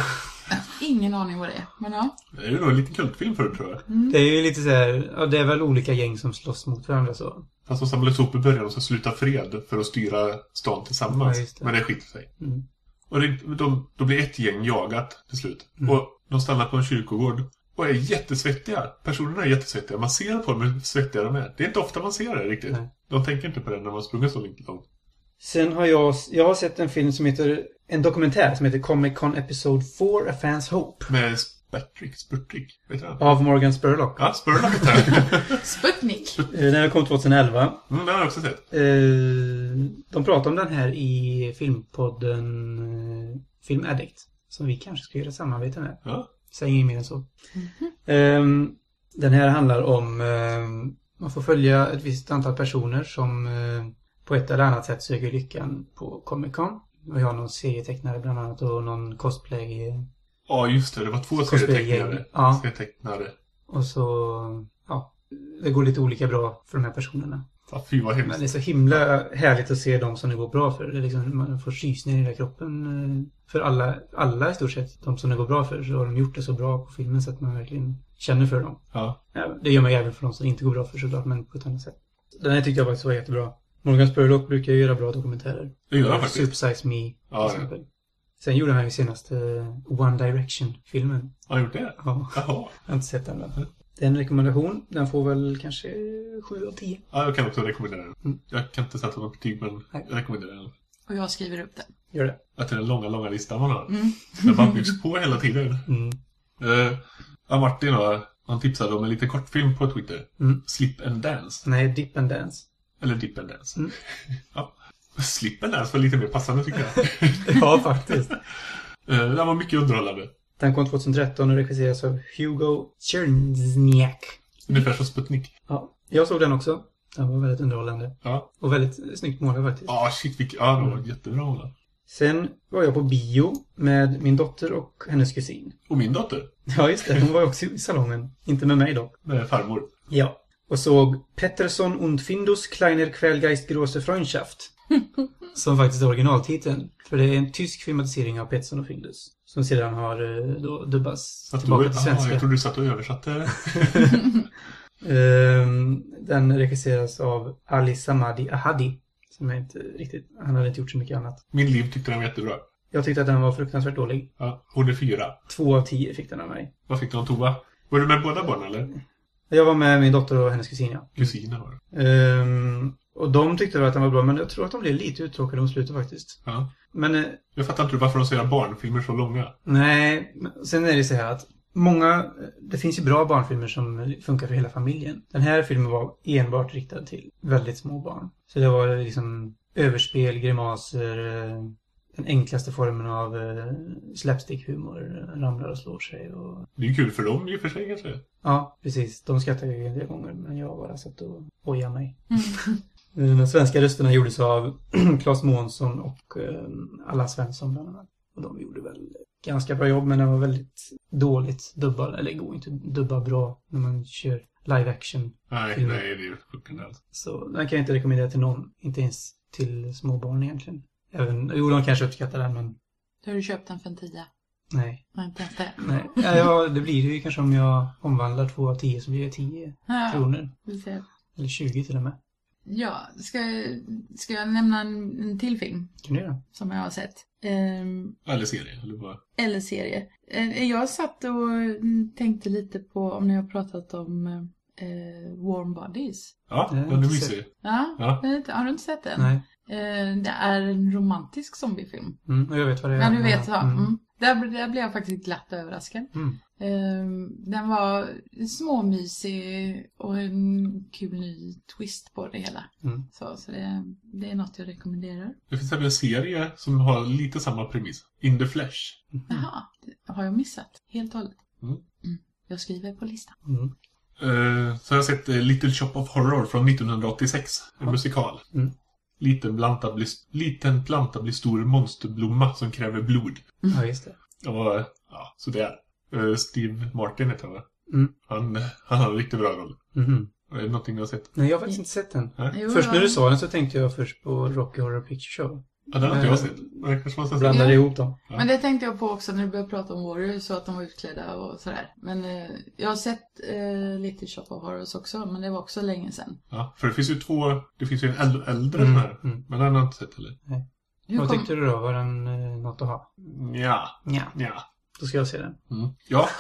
Ingen aning vad det är. Men ja. Det är ju nog en liten kultfilm för det, tror jag. Det är ju lite så här, ja, det är väl olika gäng som slåss mot varandra så. Fast de samlades ihop i början och så slutar fred för att styra stan tillsammans. Ja, just det. Men det skiter sig. Mm. Och det, de, då blir ett gäng jagat till slut. Mm. Och de stannar på en kyrkogård och är jättesvettiga. Personerna är jättesvettiga. Man ser på dem hur svettiga de är. Det är inte ofta man ser det riktigt. Nej. De tänker inte på det när man sprungit så långt. Sen har jag, jag har sett en film som heter, en dokumentär som heter Comic Con Episode four, A Fan's Hope. Med Spurtrick, Spurtrick, vet du det? Av Morgan Spurlock. Ja, Spurlock heter det. Sputnik. Eh, Den kom tjugoelva. Mm, den har jag också sett. Eh, De pratar om den här i filmpodden eh, Film Addict. Som vi kanske ska göra samarbete med. Ja. Säg inget mer än så. Eh, Den här handlar om, eh, man får följa ett visst antal personer som eh, på ett eller annat sätt söker lyckan på Comic Con. Vi har någon serietecknare bland annat och någon cosplay. Ja, just det. Det var två Cosplay-gäng. serietecknare. Ja. Serietecknare. Och så, ja, det går lite olika bra för de här personerna. Ja, fy vad Men hemskt. det är så himla härligt att se dem som det går bra för. Det är liksom, man får rysningar i hela kroppen. eh, För alla, alla i stort sett, de som det går bra för, så har de gjort det så bra på filmen så att man verkligen känner för dem. Ja. Ja, det gör man ju även för de som inte går bra för såklart, men på ett annat sätt. Den här tyckte jag faktiskt var jättebra. Morgan Spurlock brukar ju göra bra dokumentärer. Det gör han faktiskt. Super Size Me, till Ja, ja. exempel. Sen gjorde han ju senaste One Direction-filmen. Har han gjort det? Ja, Jaha. jag har inte sett den. Men. Det är en rekommendation. Den får väl kanske sju av tio. Ja, jag kan också rekommendera den. Mm. Jag kan inte sätta något betyg, men Nej. jag rekommenderar den. Och jag skriver upp det. Gör det. Att det är den långa, långa listan man har. Mm. Den bara byggs på hela tiden. Mm. Uh, ja, Martin då, han tipsade om en liten kortfilm på Twitter. Mm. Slip and Dance. Nej, Dip and Dance. Eller Dip and Dance. Mm. Ja. Slippen där var lite mer passande tycker jag. Ja, faktiskt. Den var mycket underhållande. Den kom tjugohundratretton och regisseras av Hugo Czerniak. Ungefär som Sputnik. Ja, jag såg den också. Den var väldigt underhållande. Ja. Och väldigt snyggt målad faktiskt. Ja, shit, vilk... ja, det var jättebra målad. Sen var jag på bio med min dotter och hennes kusin. Och min dotter. Ja, just det. Hon var också i salongen. Inte med mig dock. Med farmor. Ja. Och såg Pettersson und Findus kleiner Quellgeist große Freundschaft. Som faktiskt är originaltiteln. För det är en tysk filmatisering av Pettersson och Findus. Som sedan har eh, då dubbas Satt tillbaka du... till svenska. Ah, jag trodde du satt och översatte. um, den regisseras av Ali Samadi Ahadi. Som är inte riktigt... Han hade inte gjort så mycket annat. Min liv tyckte den var jättebra. Jag tyckte att den var fruktansvärt dålig. Ja, hon är fyra. Två av tio fick den av mig. Vad fick du om Tova? Var du med båda barnen eller? Jag var med min dotter och hennes kusin, ja. Kusiner var det. Um, och de tyckte att den var bra, men jag tror att de blev lite uttråkade om slutet faktiskt. Ja. Men eh, Jag fattar inte varför de ser barnfilmer så långa. nej, men sen är det så här att många, det finns ju bra barnfilmer som funkar för hela familjen. Den här filmen var enbart riktad till väldigt små barn. Så det var liksom överspel, grimaser, eh, den enklaste formen av eh, slapstick-humor, ramlar och slår sig. Och... Det är ju kul för dem i och för sig kanske. Ja, precis. De skrattade ju en del gånger, men jag bara satt och ojade mig. Mm. De svenska rösterna gjordes av Claes Månsson och eh, Alla Svensson bland annat. Och de gjorde väl ganska bra jobb, men den var väldigt dåligt dubbad. Eller går inte dubba bra när man kör live action. Nej, filmer. nej, det är ju fucking allt. Så den kan jag inte rekommendera till någon. Inte ens till små barn egentligen. Även, jo, de kanske uppskattar den, men Har du köpt den för en tia? nej. Nej, inte ens det. nej. Ja, ja, det blir det ju kanske om jag omvandlar två av tio så blir det tio Ja, kronor. vi ser. Eller tjugo till och med. Ja, ska, ska jag nämna en, en till film Kan du göra? som jag har sett? Ehm, Eller serie, eller bara... eller serie. Eh, jag satt och mm, tänkte lite på om ni har pratat om eh, Warm Bodies. Ja, Nej, den är inte mysig. Ja, Ja. den är inte- har du inte sett den? Nej. Eh, det är en romantisk zombiefilm. Mm, och jag vet vad det är. Ja, du vet vad. Mm. Mm. Där, där blev jag faktiskt glatt överraskad. Mm. Ehm, den var småmysig och en kul ny twist på det hela. Mm. Så, så det, det är något jag rekommenderar. Det finns även en serie som har lite samma premiss. In the Flesh. Jaha, det har jag missat. Helt och hållet. Mm. Mm. Jag skriver på listan. Mm. Uh, så har jag sett uh, Little Shop of Horror från nittonhundraåttiosex. En Ja. musikal. Mm. Liten planta, blir, liten planta blir stor monsterblomma som kräver blod. Ja, just det. Och ja, sådär. Uh, Steve Martin heter han va? Mm. Han, han har en riktigt bra roll. Mhm. Är det någonting du har sett? Nej, jag har faktiskt inte sett den. Nej? Jo, Först när ja. du sa den så tänkte jag först på Rocky Horror Picture Show. Ja, den har inte Eh, jag sett. Det kanske man ska se. Blandade Ja. ihop dem. Ja. Men det tänkte jag på också när du började prata om Warriors så att de var utklädda och sådär. Men eh, jag har sett eh, Little Shop of Horrors också, men det var också länge sedan. Ja, för det finns ju två... Det finns ju en äldre, äldre Mm, sån här. mm. Men den har jag inte sett heller. Hur Vad kom... tyckte du då? Var den eh, något att ha? Ja, Ja, ja. då ska jag se den. Mm. Ja.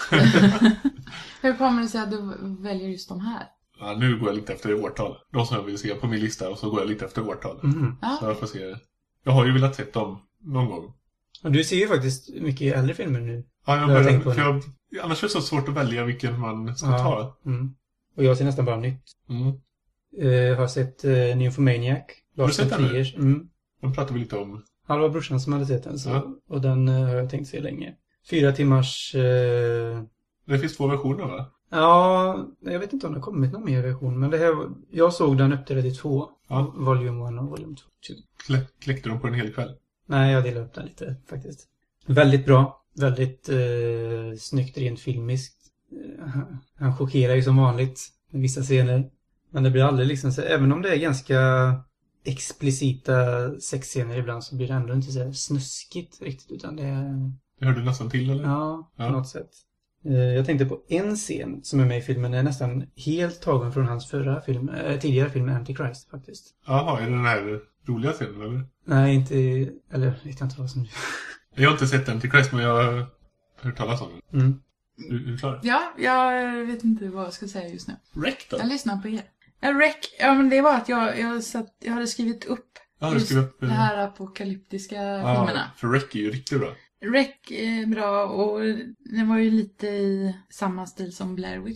Hur kommer det sig att du väljer just de här? Ja, nu går jag lite efter årtal. De som jag vill se på min lista och så går jag lite efter årtal. Mhm. Ja, Så jag får se. Jag har ju velat sett dem någon gång. Och du ser ju faktiskt mycket äldre filmer nu. Ja, jag Jag börjar, tänkte på för det. jag, annars är det så svårt att välja vilken man ska Ja. ta. Mm. Och jag ser nästan bara nytt. Mm. Uh, har sett uh, Nymphomaniac. Har du sett den nu? Triers. Mm. Den pratar vi lite om. Han var brorsan som hade sett den. Så, Ja. och den uh, har jag tänkt se länge. Fyra timmars... eh, Det finns två versioner va? Ja, jag vet inte om det har kommit någon mer version. Men det här, var- jag såg den uppdelad i två. Ja. Volume ett och Volume två. Klä, kläckte de på en hel kväll. Nej, jag delade upp den lite faktiskt. Väldigt bra. Väldigt eh, snyggt rent filmiskt. Eh, han- han chockerar ju som vanligt med vissa scener. Men det blir aldrig liksom så, även om det är ganska explicita sexscener ibland så blir det ändå inte så här snuskigt riktigt. Utan det är, Det hörde du nästan till eller? ja, på Ja. något sätt. Eh, jag tänkte på en scen som är med i filmen är nästan helt tagen från hans förra film, eh, tidigare film Antichrist faktiskt. Jaha, är det den här roliga scenen eller? Nej, inte, eller vet jag inte vad som... Jag har inte sett den till Christ men jag har hört talas om den. Mm. Du, är du klar? ja, jag vet inte vad jag ska säga just nu. Rec då? Jag lyssnar på er. Ja, Rec, ja men det var att jag, jag, satt, jag hade skrivit upp Ja, du just skrev upp... det här apokalyptiska ja, filmerna. för Rec är ju riktigt bra. Rec är bra och den var ju lite i samma stil som Blair Witch.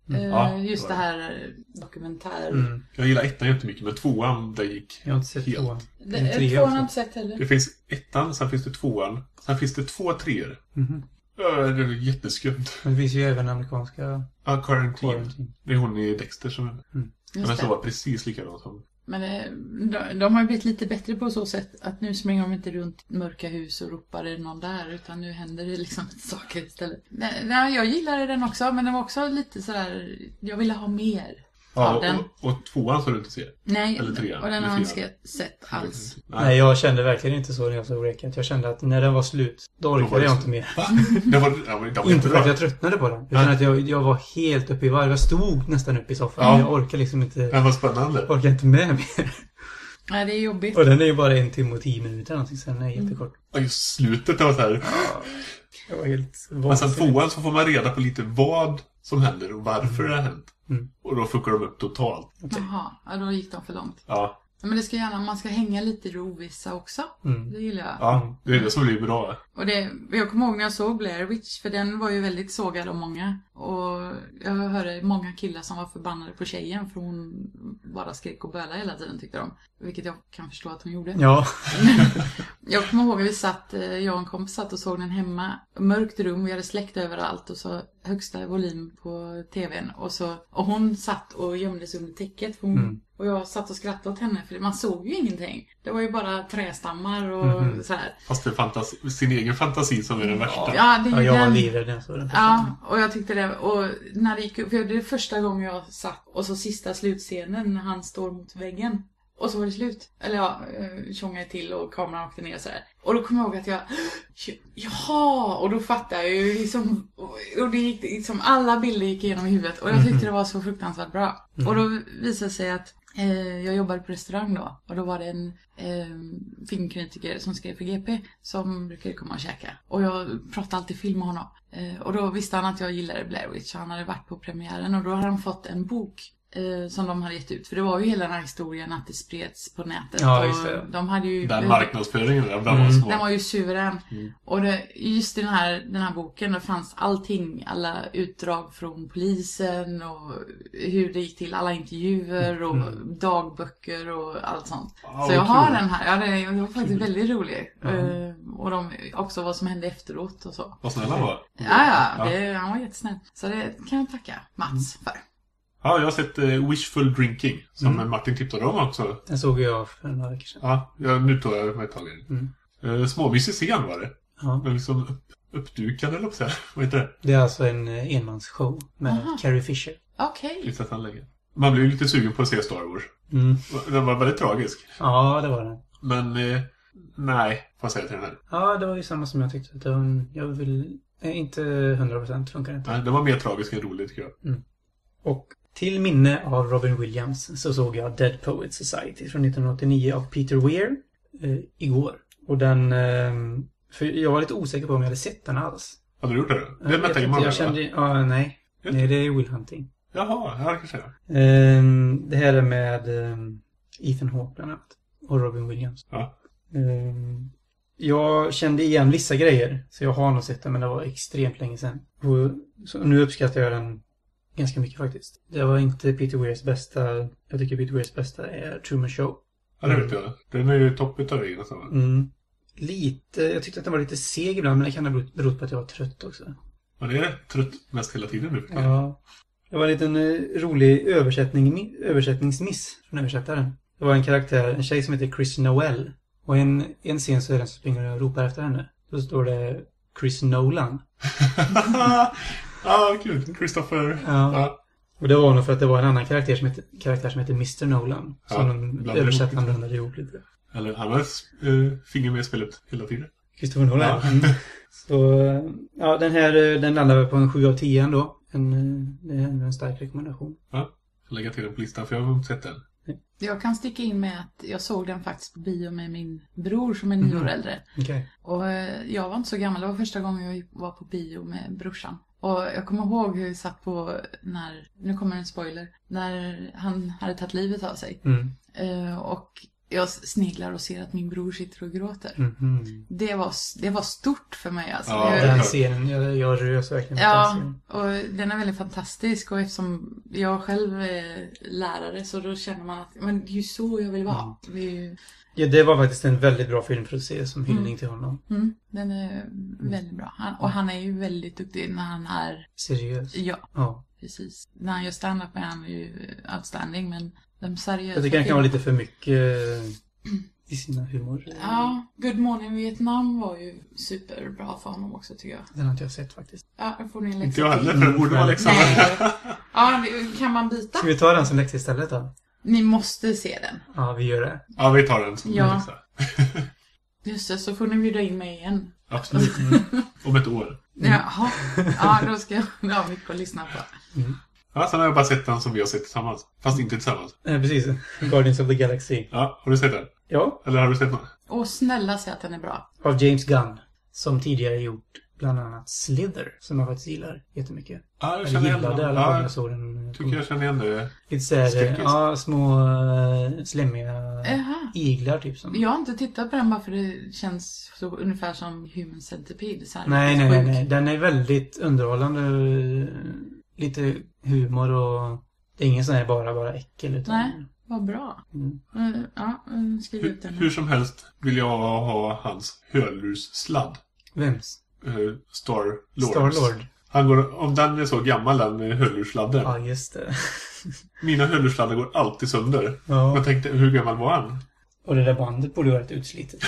Mm. Eh, Ja, just det det var här dokumentär. Mm. Jag gillar ettan jättemycket, men tvåan, där gick Jag har inte sett helt. tvåan. Det, En trea tvåan har jag också. inte sett heller. Det finns ettan, sen finns det tvåan. Sen finns det två treor. Mhm. Ja, det är jätteskumt. Men det finns ju även amerikanska Ja, Quarantine. Quarantine. Det är hon i Dexter som är med. Mm. Men Just så det. var precis likadant som... Men eh, de, de har ju blivit lite bättre på så sätt att nu springer de inte runt mörka hus och ropar är det någon där, utan nu händer det liksom saker istället. Nej, nej, jag gillade den också, men den var också lite sådär, jag ville ha mer Ja, av den. och, och tvåan så du inte ser. Nej, Eller trean, och den eller har jag inte fyran. sett alls. Nej, jag kände verkligen inte så när jag såg Wreck-It. Jag kände att när den var slut, då var orkade det jag så. inte mer. Va? Det var, ja, men det var Inte för jättebra. att jag tröttnade på den. Utan Nej. att jag, jag var helt uppe i varv. Jag stod nästan uppe i soffan. Ja. Jag orkar liksom inte, Den var spännande. orkar inte med mer. Nej, det är jobbigt. Och den är ju bara en timme och tio minuter någonting. Sen är den jättekort. Ja, just slutet, det var så här. Jag var helt Men sen vansinnig. tvåan så får man reda på lite vad som händer och varför det har hänt. Mm. Och då fuckar de upp totalt. Jaha, ja, då gick de för långt. Ja, Men det ska gärna, man ska hänga lite i det ovissa också. Mm. Det gillar jag. ja det är det som blir bra. Och det, jag kommer ihåg när jag såg Blair Witch, för den var ju väldigt sågad av många. Och jag hörde många killar som var förbannade på tjejen för hon bara skrek och bölade hela tiden, tyckte de. Vilket jag kan förstå att hon gjorde. Ja. Jag kommer ihåg att vi satt, eh, jag och en kompis satt och såg den hemma. Mörkt rum, vi hade släckt överallt och så högsta volym på tvn. Och, så, och hon satt och gömde sig under täcket. För hon, Mm. Och jag satt och skrattade åt henne för man såg ju ingenting. Det var ju bara trästammar och Mhm. så här. Fast det är fantasi, sin egen fantasi som är den värsta. Ja, det är Ja, ju jag var den. livrädd när jag såg den. Ja, och jag tyckte det. Och när det gick upp, för det är första gången jag satt. Och så sista slutscenen när han står mot väggen. Och så var det slut. Eller ja, eh, tjongade till och kameran åkte ner så här. Och då kom jag ihåg att jag, jaha! Och då fattade jag ju liksom, och det gick liksom, alla bilder gick igenom i huvudet. Och jag tyckte det var så fruktansvärt bra. Mm. Och då visade det sig att eh, jag jobbade på restaurang då. Och då var det en eh, filmkritiker som skrev för G P som brukade komma och käka. Och jag pratade alltid film med honom. Eh, och då visste han att jag gillade Blair Witch. Han hade varit på premiären och då hade han fått en bok eh, som de hade gett ut. För det var ju hela den här historien att det spreds på nätet. Ja, och just det. De hade ju... Den marknadsföringen där, den var Mm. smart. Den var ju suverän. Mm. Och det, just i den här, den här boken det fanns allting. Alla utdrag från polisen och hur det gick till. Alla intervjuer och Mm. dagböcker och allt sånt. Ja, Så vad jag har kul. den här. Ja, det, det var faktiskt Kul. väldigt rolig. Ja. Eh, och de, också vad som hände efteråt och så. Vad snäll han var. Ja, ja. Det, han var jättesnäll. Så det kan jag tacka Mats för. Ja, jag har sett eh, Wishful Drinking. Som Mm. Martin tipsade om också. Den såg jag för några veckor sedan. Ja, jag, nu tog jag mig ett tag i Mm. den. Eh, Småmysig scen var det. Ja. Men liksom upp, uppdukad eller så här. Vad heter det? Det är alltså en eh, enmansshow med Aha. Carrie Fisher. Okej. Prinsessan lägger. Man blev ju lite sugen på att se Star Wars. Mm. Den var väldigt tragisk. Ja, det var den. Men eh, nej, får jag säga till den här. Ja, det var ju samma som jag tyckte. Att det var en, jag vill... eh, Inte hundra procent funkar inte. Nej, den var mer tragisk än rolig tycker jag. Och till minne av Robin Williams så såg jag Dead Poets Society från nittonhundraåttionio av Peter Weir eh, igår. Och den... Eh, för jag var lite osäker på om jag hade sett den alls. Hade du gjort det då? Det är Jag vet Metta inte, Imman, jag kände... Ja, nej. Just Nej, det är Will Hunting. Jaha, ja, det kanske är. Eh, det här är med eh, Ethan Hawke bland annat. Och Robin Williams. Ja. Eh, jag kände igen vissa grejer. Så jag har nog sett den, men det var extremt länge sedan. Och, så nu uppskattar jag den ganska mycket faktiskt. Det var inte Peter Weirs bästa. Jag tycker Peter Weirs bästa är Truman Show. Ja, det vet jag. Den är ju topp utav det nästan. va? Mm. Lite, jag tyckte att den var lite seg ibland, men det kan ha berott- berott på att jag var trött också. Man är trött mest hela tiden nu. Ja. Det var en liten eh, rolig översättning, översättningsmiss från översättaren. Det var en karaktär, en tjej som heter Chris Noel. Och i en, en scen så är den som springer och ropar efter henne. Då står det Chris Nolan. ah, kul. Christopher. Ja. Ja. Och det var nog för att det var en annan karaktär som heter, karaktär som heter mister Nolan. Ja, Som de blandade översättaren ihop hade gjort lite. Eller han har äh, finger med i spelet hela tiden. Christopher Nolan. Ja. Mm. Så, eh, ja, den här eh, den landar väl på en sju av tio ändå. En, eh, det är en stark rekommendation. Ja. Jag lägger till den på listan för jag har inte sett den. Jag kan sticka in med att jag såg den faktiskt på bio med min bror som är nio år Mhm. äldre. Okej. Och eh, jag var inte så gammal, det var första gången jag var på bio med brorsan. Och jag kommer ihåg hur jag satt på när, nu kommer en spoiler, när han hade tagit livet av sig. Mm. Eh, och jag sneglar och ser att min bror sitter och gråter. Mhm. Det var, det var stort för mig alltså. Ja, jag, Den scenen, jag, jag rös verkligen mot den ja, scenen. och den är väldigt fantastisk. Och eftersom jag själv är lärare så då känner man att men det är ju så jag vill vara. Det är ju, Ja, det var faktiskt en väldigt bra film för att se som hyllning Mm. till honom. mm, den är väldigt bra. Han, och han är ju väldigt duktig när han är... Seriös. Ja, Ja. precis. När han gör stand-up är han ju outstanding, men de seriösa... Jag tycker han kan vara lite för mycket i sina humor. Ja, Good Morning Vietnam var ju superbra för honom också tycker jag. Den har inte jag sett faktiskt. Ja, då får ni en Inte läxa jag heller, till. för det borde vara liksom... Nej. Ja, det- kan man byta? Ska vi ta den som läxa istället då? Ni måste se den. Ja, vi gör det. Ja, vi tar den som Ja. läxa. Just det, så får ni bjuda in mig igen. Absolut. Om ett år. Jaha. Ja, då ska jag ha mycket att lyssna på. Ja, sen har jag bara sett den som vi har sett tillsammans. Fast inte tillsammans. Eh, precis. Guardians of the Galaxy. Ja, har du sett den? Ja, Eller har du sett någon? Och snälla säg att den är bra. av James Gunn. Som tidigare gjort bland annat Slither. Som jag faktiskt gillar jättemycket. Ja, jag Jag känner igen gillade i den. alla fall när Ja, jag såg den. jag tycker jag känner igen det. Lite såhär, Skräckis. ja, små äh, slemmiga Jaha. iglar typ som... Jag har inte tittat på den bara för det känns så ungefär som Human Centipede. Så här, Nej, lite nej, nej, sjuk. nej. Den är väldigt underhållande. Lite humor och... Det är ingen sån här bara, bara äckel utan... Nej, vad bra. Mm. Mm, Ja, mm, skriv Hur, ut den. hur som helst vill jag ha hans hörlurssladd. Vems? Uh, Star Lord. Starlord. Han går, om den är så gammal, den hörlurssladden. Ja, just det. Mina hörlurssladdar går alltid sönder. Ja. Jag tänkte, hur gammal var han? Och det där bandet borde varit utslitet.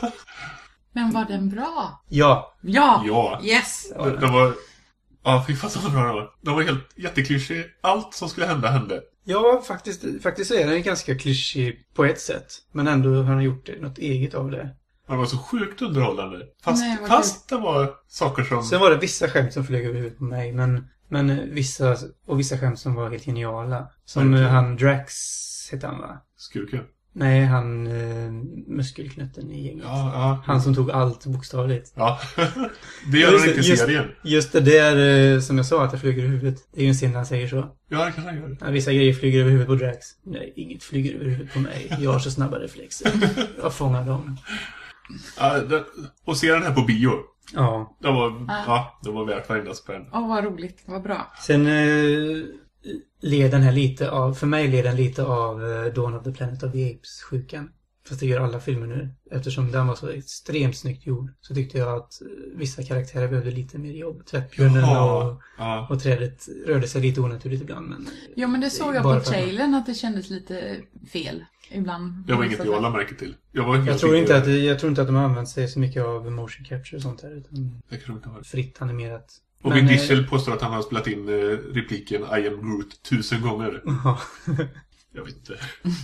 Men var den bra? Ja. Ja! Ja. Yes! Ja, Det, det var... Ja, fy fan så bra det var. Det var helt jätteklyschig. Allt som skulle hända hände. Ja, faktiskt, faktiskt är den ganska klyschig på ett sätt. Men ändå har han gjort det, något eget av det. Det var så sjukt underhållande. Fast, Nej, vad fast det var saker som... Sen var det vissa skämt som flög över huvudet på mig. Men, men vissa, och vissa skämt som var helt geniala. Som Verkligen. eh, han Drax hette han va? Skurken. Nej, han eh, muskelknötten i gänget. Ja, ja. Han som tog allt bokstavligt. Ja. Det gör han inte i Just- serien. Just det där eh, som jag sa att det flyger över huvudet. Det är ju en scen där han säger så. Ja, det kan han göra. Ja, vissa grejer flyger över huvudet på Drax. Nej, inget flyger över huvudet på mig. Jag har så snabba reflexer. Jag fångar dem. Ja, det, och se den här på bio. Ja. Det var, ja, det var värt varenda spänn. Åh, vad roligt. Vad bra. Sen eh, led den här lite av, för mig led den lite av eh, Dawn of the Planet of the Apes-sjukan. Fast det gör alla filmer nu. Eftersom den var så extremt snyggt gjord. Så tyckte jag att eh, vissa karaktärer behövde lite mer jobb. Tvättbjörnen och, Ja. och trädet rörde sig lite onaturligt ibland. Men Ja, men det såg jag Bara på för- trailern att det kändes lite fel ibland. Det var inget jag la märke till. Jag var helt jag, tror inte sikker- att, det- jag tror inte att de har använt sig så mycket av motion capture och sånt där. Utan Det kanske inte var. fritt animerat. Och Men, Vin eh, Diesel påstår att han har spelat in eh, repliken I am Groot tusen gånger. Ja. Jag vet inte.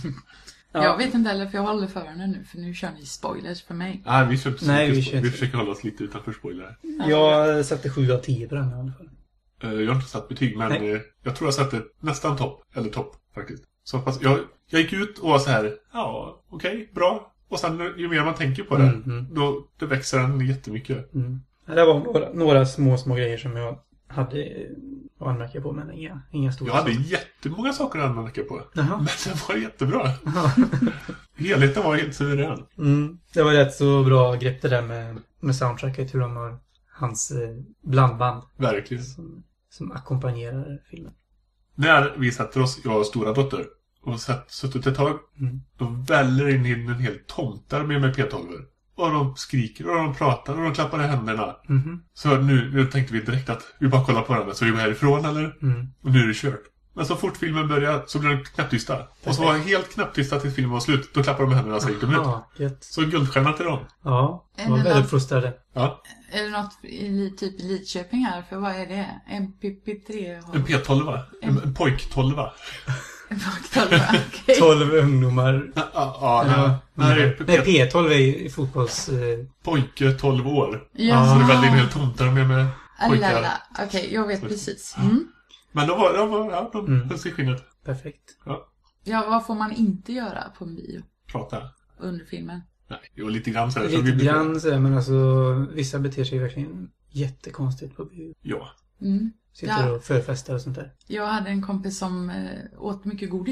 Ja. Jag vet inte heller för jag håller för henne nu för nu kör ni spoilers för mig. Nej, vi, kör inte så Nej, mycket vi spo- kör inte. vi försöker hålla oss lite utanför spoiler. Jag satte sju av tio på den i alla fall. Eh, Jag har inte satt betyg, men Nej. eh, jag tror jag satte nästan topp. Eller topp, faktiskt. Så pass, jag, jag gick ut och var så här, ja, okej, bra. Och sen ju mer man tänker på det, Mm, mm. då det växer den jättemycket. Mm. Det var några, några små, små grejer som jag hade eh, att anmärka på, men inga, inga stora. Jag hade jättemånga saker att anmärka på. Jaha. Men den var jättebra. Ja. Helheten var helt suverän. Mm. Det var rätt så bra grepp det där med, med soundtracket, hur de har hans eh, blandband Verkligen. som, som ackompanjerar filmen. När vi sätter oss, jag och stora dotter, och satt, suttit ett tag, Mm. då väller in en hel tomtar med med P tolv. Och de skriker och de pratar och de klappar i händerna. Mhm. Så nu, nu tänkte vi direkt att vi bara kollar på varandra så vi går härifrån eller? Mm. Och nu är det kört. Men så fort filmen börjar så blir de knäpptysta. Och så var helt knäpptysta tills filmen var slut. Då klappar de med händerna så gick de ut. Ja, gött. Så guldstjärna till dem. Ja, de var Eller väldigt något- frustrerade. Ja. Är det något i li- typ i Lidköping här? För vad är det? En P P tre? En P tolv. En, en pojk-tolv. En vaktolva, okej. tolv ungdomar. Ja, ja, Eller, nej. Nej, nej, P- P tolv är ju fotbolls... Eh, pojke tolv år. Ja. Så det vällde in en hel tomtar med med pojkar. Alala. Okej, jag vet precis. Mm. Men de var, de var, ja, de Mm. höll sig i skinnet. perfekt. Ja, Ja, vad får man inte göra på en bio prata. under filmen? Nej, jo, lite grann så här. så Lite vi brukar- grann så här, men alltså vissa beter sig verkligen jättekonstigt på bio. Ja. Mm. Sitter Ja. och förfestar och sånt där. Jag hade en kompis som eh, åt mycket godis.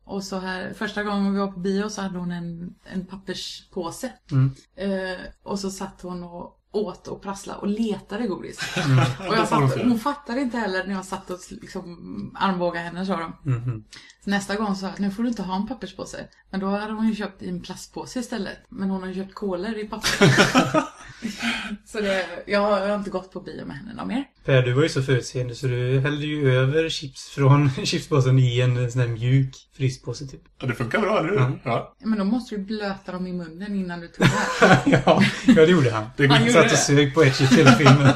Och så här, första gången vi var på bio så hade hon en, en papperspåse. Mm. Eh, och så satt hon och åt och prasslade och letade godis. Mm. Och jag satt, hon fattade inte heller när jag satt och liksom armbågade henne, sa de. Mm. Så nästa gång sa jag, nu får du inte ha en papperspåse. Men då hade hon ju köpt i en plastpåse istället. Men hon har köpt kolor i papper. Så det, jag, har, jag har inte gått på bio med henne någon mer. Per, du var ju så förutseende så du hällde ju över chips från chipspåsen i en sån här mjuk fryspåse typ. Ja, det funkar bra, eller hur? Mm. Ja. Men då måste du blöta dem i munnen innan du tog det här. ja, ja, det gjorde han. Det går Han inte satt det. och sög på ett chips hela filmen.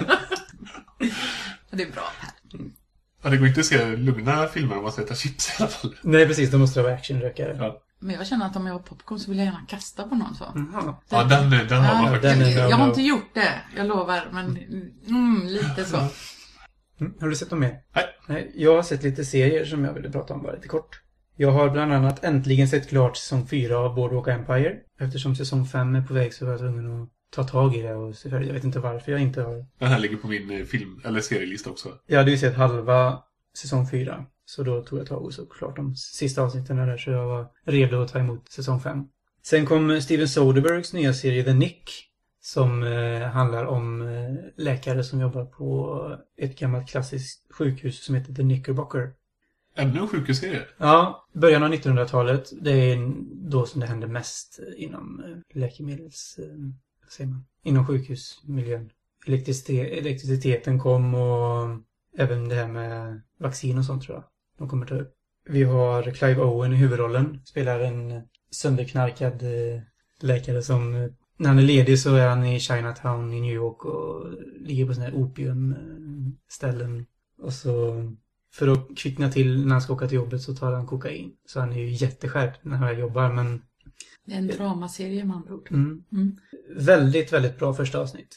Det är bra här. Ja, det går inte att se lugna filmer om man ska äta chips i alla fall. Nej, precis. Då måste det vara actionrökare. Ja, Men jag känner att om jag har popcorn så vill jag gärna kasta på någon så. Jaha. ja den, den har man Ja, faktiskt. den är- jag, jag har inte gjort det, jag lovar. Men mm, lite så. Mm. Har du sett något mer? Nej. Nej. Jag har sett lite serier som jag ville prata om bara lite kort. Jag har bland annat äntligen sett klart säsong fyra av Boardwalk Empire. Eftersom säsong fem är på väg så var jag tvungen att ta tag i det och se färdigt. Jag vet inte varför jag inte har... Den här ligger på min eh, film, eller serielista också. Jag hade ju sett halva säsong fyra. Så då tog jag tag och så klart de sista avsnitten där så jag var redo att ta emot säsong fem. Sen kom Steven Soderberghs nya serie The Nick. Som eh, handlar om eh, läkare som jobbar på ett gammalt klassiskt sjukhus som heter The Knickerbocker. Ännu en sjukhusserie. Ja, början av nittonhundratalet. Det är då som det händer mest inom eh, läkemedels... Eh, vad säger man? Inom sjukhusmiljön. Elektricitet, elektriciteten kom och även det här med vaccin och sånt tror jag. De kommer ta upp. Vi har Clive Owen i huvudrollen. Spelar en sönderknarkad eh, läkare som... Eh, när han är ledig så är han i Chinatown i New York och ligger på såna här opiumställen. Och så för att kvickna till när han ska åka till jobbet så tar han kokain. Så han är ju jätteskärpt när han jobbar. Men Det är en dramaserie med andra ord. mm, Mm. väldigt, väldigt bra första avsnitt.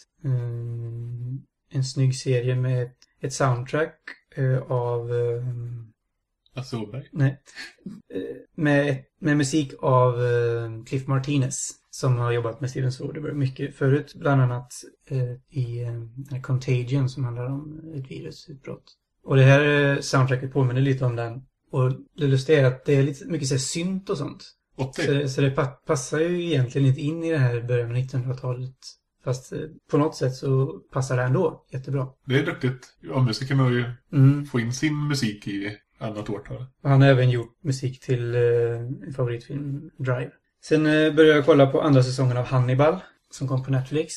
Mm, en snygg serie med ett, ett soundtrack eh, av... Eh, Lasse Åberg. nej. Eh, med, med musik av eh, Cliff Martinez. Som har jobbat med Steven Soderbergh mycket förut. Bland annat eh, i eh, Contagion som handlar om ett virusutbrott. Och det här eh, soundtracket påminner lite om den. Och det lustiga är att det är lite mycket så här synt och sånt. Så åttio. det, så det pa- passar ju egentligen inte in i det här början av nittonhundratalet. Fast eh, på något sätt så passar det ändå jättebra. Det är duktigt. Ja, musiker med att ju Mm. få in sin musik i annat årtal. Och han har även gjort musik till eh, en favoritfilm, Drive. Sen eh, började jag kolla på andra säsongen av Hannibal som kom på Netflix.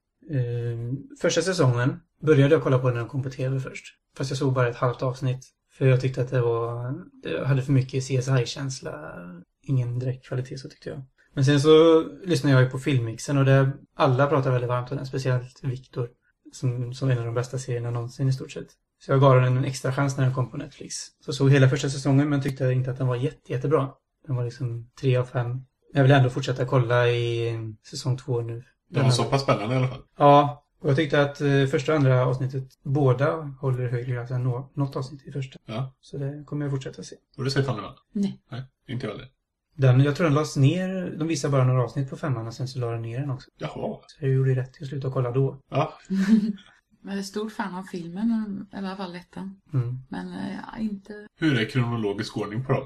Eh, första säsongen började jag kolla på när den kom på tv först. Fast jag såg bara ett halvt avsnitt. För jag tyckte att det var... Det hade för mycket C S I-känsla. Ingen direkt kvalitet så tyckte jag. Men sen så lyssnade jag ju på Filmmixen och det, alla pratar väldigt varmt om den. Speciellt Victor. Som, som en av de bästa serierna någonsin i stort sett. Så jag gav den en extra chans när den kom på Netflix. Så såg hela första säsongen men tyckte inte att den var jätte, jättebra. Den var liksom tre av fem. Jag vill ändå fortsätta kolla i säsong två nu. Det var så pass spännande i alla fall. Ja, och jag tyckte att eh, första och andra avsnittet båda håller högre klass än nå- något avsnitt i första. Ja. Så det kommer jag fortsätta se. Har du sett Hannibal? Nej. Nej, inte jag heller. Den, jag tror den lades ner, de visar bara några avsnitt på femman och sen så la den ner den också. Jaha. Så jag gjorde rätt att sluta kolla då. Ja. Jag är stor fan av filmen, i alla fall ettan. Mm. Men eh, ja, inte Hur är kronologisk ordning på dem?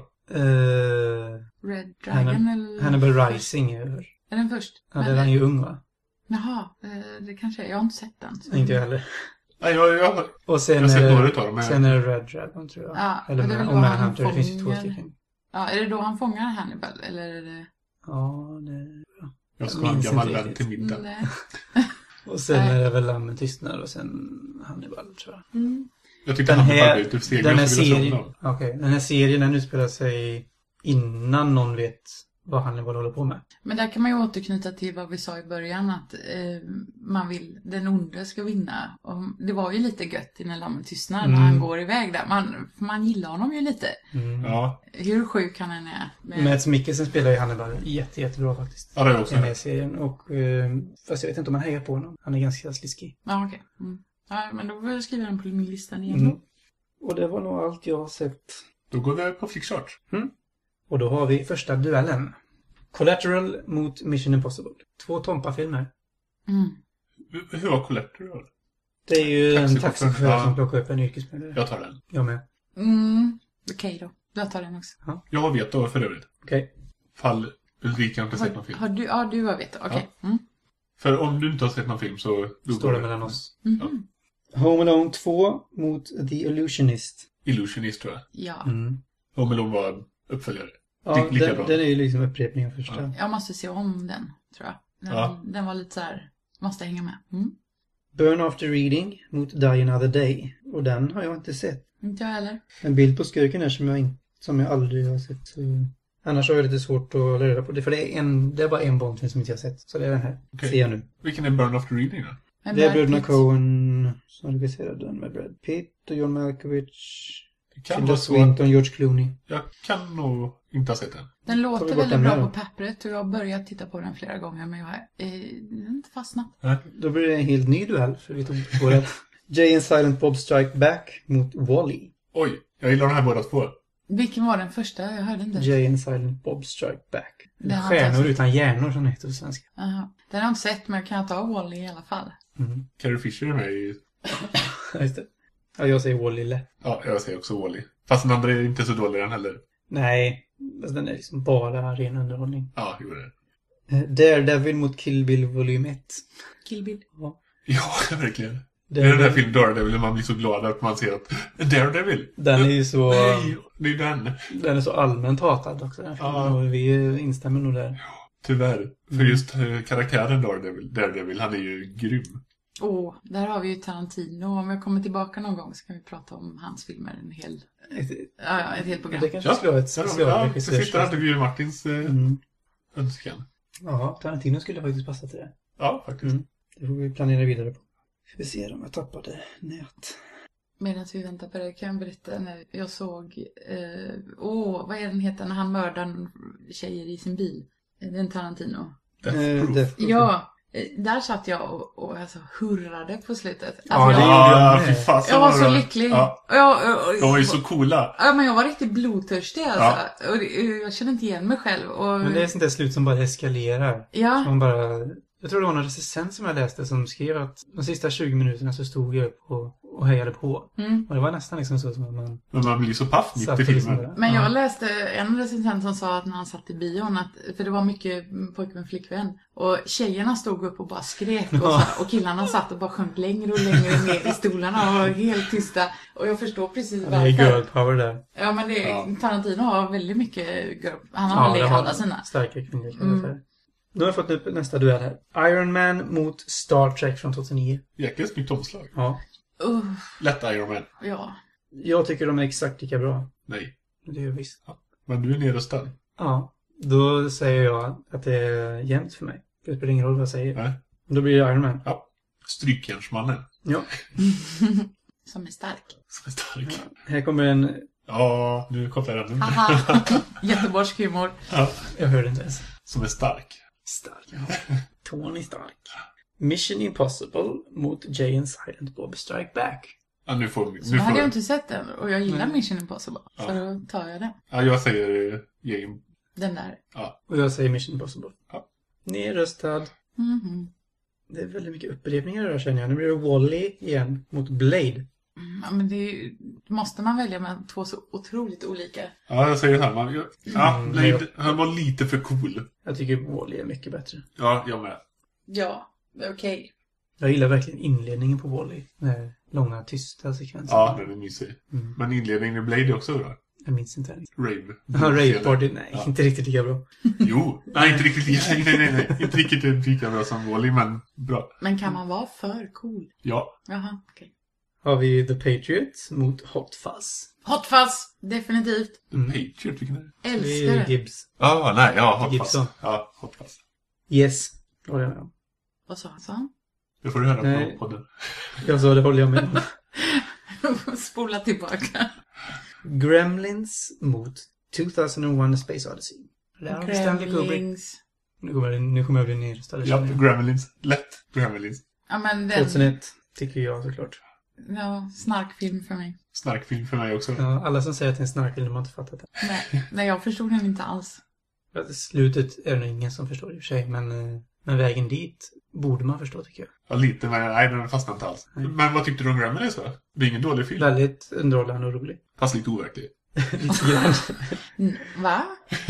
Uh, Red Dragon Hannibal, eller... Hannibal Rising är över. Är den först? Ja, Men- den är ju ung va? Jaha, eh, det kanske är. Jag har inte sett den. så- Inte jag heller. Nej, jag, jag, Och sen jag har sett är, några det- utav dem. Men... sen är det Red Dragon tror jag. Ja, Eller men det är med, väl och då han Manhunter, det finns ju två fångar- stycken. Ja, är det då han fångar Hannibal? Eller är det... Ja, det... jag ska jag ha en minns gammal inte vän riktigt. till middag. Nej. Och sen Nej. är det väl Lammen tystnad och sen Hannibal tror jag. Mm. Jag tyckte Den Hannibal här, blev lite segrare den här så vill jag se serien, om dem. okej, den här serien den utspelar sig innan någon vet vad Hannibal håller på med. Men där kan man ju återknyta till vad vi sa i början, att eh, man vill, den onde ska vinna. Och det var ju lite gött i När lammen tystnar Mm. när han går iväg där. Man, man gillar honom ju lite. Mm. Ja, Hur sjuk han än är. Men, Mads Mikkelsen spelar ju Hannibal jätte, jättebra faktiskt. ja det är I också den här det. serien. Och, eh, fast jag vet inte om han hejar på honom. Han är ganska sliskig. ja, okej. Mm. Ja, men då får jag skriva den på min lista igen. Mm. Och det var nog allt jag har sett. Då går vi på Flickchart. Och då har vi första duellen. Collateral mot Mission Impossible. Två Tompa-filmer. Mm. Hur- Hur var Collateral? Det är ju en Taxichaufför. taxichaufför Ja. som plockar upp en yrkesmördare. Jag tar den. Jag med. Mm. Okej då, jag tar den också. Jag vet då för övrigt. Okej. Okay. Fall Ulrika inte sett någon film. Har du, ja, du har vet. Okej. Okay. Ja. Mm. För om du inte har sett någon film så... Står det mellan oss. Mm-hmm. Ja. Home Alone två mot The Illusionist. Illusionist tror jag. Ja. Mm. Home Alone var uppföljare. Ja, Lika den, bra. den är ju liksom upprepning av första. Ja. Jag måste se om den, tror jag. Den, Ja. den var lite så här, måste hänga med. Mm. Burn After Reading mot Die Another Day. Och den har jag inte sett. Inte jag heller. En bild på skurken är som jag, in, som jag aldrig har sett. Så... Annars har jag lite svårt att reda på det. För det är, en, det är bara en Bondfilm som inte jag har sett. Så det är den här. Okay. Ser jag nu. Vilken är Burn After Reading då? Men Det är Brad bröderna Pitt. Coen som regisserade den med Brad Pitt och John Malkovich. Det kan Tilda vara så. Swinton, George Clooney. Jag kan nog inte ha sett den. Den Tar vi låter bort väldigt den bra här på då? pappret och jag har börjat titta på den flera gånger men jag har eh, inte fastnat. Då blir det en helt ny duell för vi tog på det. Jay and Silent Bob Strike Back mot Wall-E. Oj, jag gillar de här båda två. Vilken var den första? Jag hörde inte. Jay and Silent Bob Strike Back. Det har jag Stjärnor inte utan hjärnor som det heter på svenska. Aha. Den har jag inte sett men jag kan ta Wall-E i alla fall. Mm. Carrie Fisher är med i... Just det. Ja, jag säger Wall-E lätt. Ja, jag säger också Wall-E. Fast den andra är inte så dålig den heller. Nej, alltså den är liksom bara ren underhållning. Ja, jo det. Eh, Daredevil mot Kill Bill volym ett. Kill Bill. Ja. Ja, verkligen. Det är den här filmen Daredevil man blir så glad att man ser att Daredevil. Den är ju så... Nej, det är den. Den är så allmänt hatad också. Den filmen, Ja. och vi instämmer nog där. Tyvärr. För just eh, karaktären Daredevil, Daredevil, han är ju grym. Åh, där har vi ju Tarantino. Om jag kommer tillbaka någon gång så kan vi prata om hans filmer en hel... Ett, Ja, ja, ett helt program. det kanske skulle vara ett Ja, specialregissör. så sitter hade vi ju Martins eh, Mm. önskan. Ja, Tarantino skulle faktiskt passa till det. Ja, faktiskt. Mm. Det får vi planera vidare på. Vi ser om jag tappade nät. Medan vi väntar på det kan jag berätta när jag såg... eh, Åh, vad är den heter när han mördar tjejer i sin bil? Det är en Tarantino. Death Eh, Proof. Death Proof. Ja, eh, där satt jag och, och alltså, hurrade på slutet. Ja, Alltså, det jag, gjorde jag Ja, med. fy fasen jag var vad så bra. lycklig. Ja, Och jag, och, och, de var ju så coola. Ja, men jag var riktigt blodtörstig alltså. Och det- jag kände inte igen mig själv. Och, Men det är sånt där slut som bara eskalerar. ja, Man bara... Jag tror det var någon recensent som jag läste som skrev att de sista tjugo minuterna så stod jag upp och, och hejade på. mm. Och det var nästan liksom så som att man Men man blir så paff mitt satt i och liksom filmen. där. Men Ja. jag läste en recensent som sa att när han satt i bion att, för det var mycket pojkvän flickvän och tjejerna stod upp och bara skrek och, så, här, och killarna satt och bara sjönk längre och längre ner i stolarna och var helt tysta och jag förstår precis Ja, det är girl varför. power där. Ja men det, Ja. Tarantino har väldigt mycket girl, han har Ja, väl det i har alla sina. starka kvinnliga Mm. karaktärer. Nu har jag fått upp nästa duell här. Iron Man mot Star Trek från tjugohundranio. Jäkligt snyggt omslag. Ja. Uh, Lätt Iron Man. ja. Jag tycker de är exakt lika bra. Nej. Det är ju visst. Men du är nedröstad. Ja. Då säger jag att det är jämnt för mig. Det spelar ingen roll vad jag säger. Nej. Då blir det Iron Man. Ja. Strykjärnsmannen. Ja. Som är stark. Som är stark. Här kommer en... Ja, nu kopplar jag den. Haha. Göteborgsk humor. Ja. Jag hörde inte ens. Som är stark. Stark. Ja. Tony Stark. Mission Impossible mot Jay and Silent Bob Strike Back. Ja, nu får vi... Så Nu hade får jag inte sett den och jag gillar Nej. Mission Impossible. Så Ja. då tar jag den. Ja, jag säger... eh, Game. Den där. Och jag säger Mission Impossible. Ja. Nedröstad. Mhm. Det är väldigt mycket upprepningar där känner jag. Nu blir det Wall-E igen mot Blade. Mm, ja, men det är, ju- måste man välja med två så otroligt olika. Ja, jag säger samma. Jag- Ja, Mm, Blade, han var lite för cool. Jag tycker Wall-E är mycket bättre. Ja, jag med. Ja, okej. Jag gillar verkligen inledningen på Wall-E. Med långa tysta sekvenser. Ja, den är mysig. Mm. Men inledningen i Blade är också bra. Jag minns inte ens. Rave. Ja, Rave Party. Nej, Ja. inte riktigt lika bra. Jo, nej inte riktigt lika, nej, nej, nej, inte riktigt lika bra som Wall-E, men bra. Men kan man vara för cool? Ja, Jaha, okej. Har vi The Patriot mot Hot Fuzz. Hot Fuzz, definitivt. Mm. Patriot, vilken är det? Det Älskar är det. Gibbs. Ja, nej, ja, Hot Gibson. Fuzz. Ja, Hot Fuzz. Yes. Det håller jag med om. Vad sa han? Sa han? Det får du höra Nej. på podden. Jag sa det håller jag med om. Spola tillbaka. Gremlins mot tjugohundraett A Space Odyssey. Där har vi Stanley Kubrick. Gremlings. Nu kommer, det, nu kommer jag bli nedröstad. Ja, känner jag. Gremlins. Lätt Gremlins. Ja, men den... tjugohundraett tycker jag såklart. Ja, snarkfilm för mig. Snarkfilm för mig också. Ja, alla som säger att det är en snarkfilm de har inte fattat det. Nej, nej, jag förstod den inte alls. För att slutet är det nog ingen som förstår i och för sig. Men, eh, men vägen dit borde man förstå tycker jag. Ja, lite, men nej, den fastnade inte alls. Nej. Men vad tyckte du om Gremlins då? Det är ingen dålig film. Väldigt underhållande och rolig. Fast lite overklig. Lite grann. Mm, va?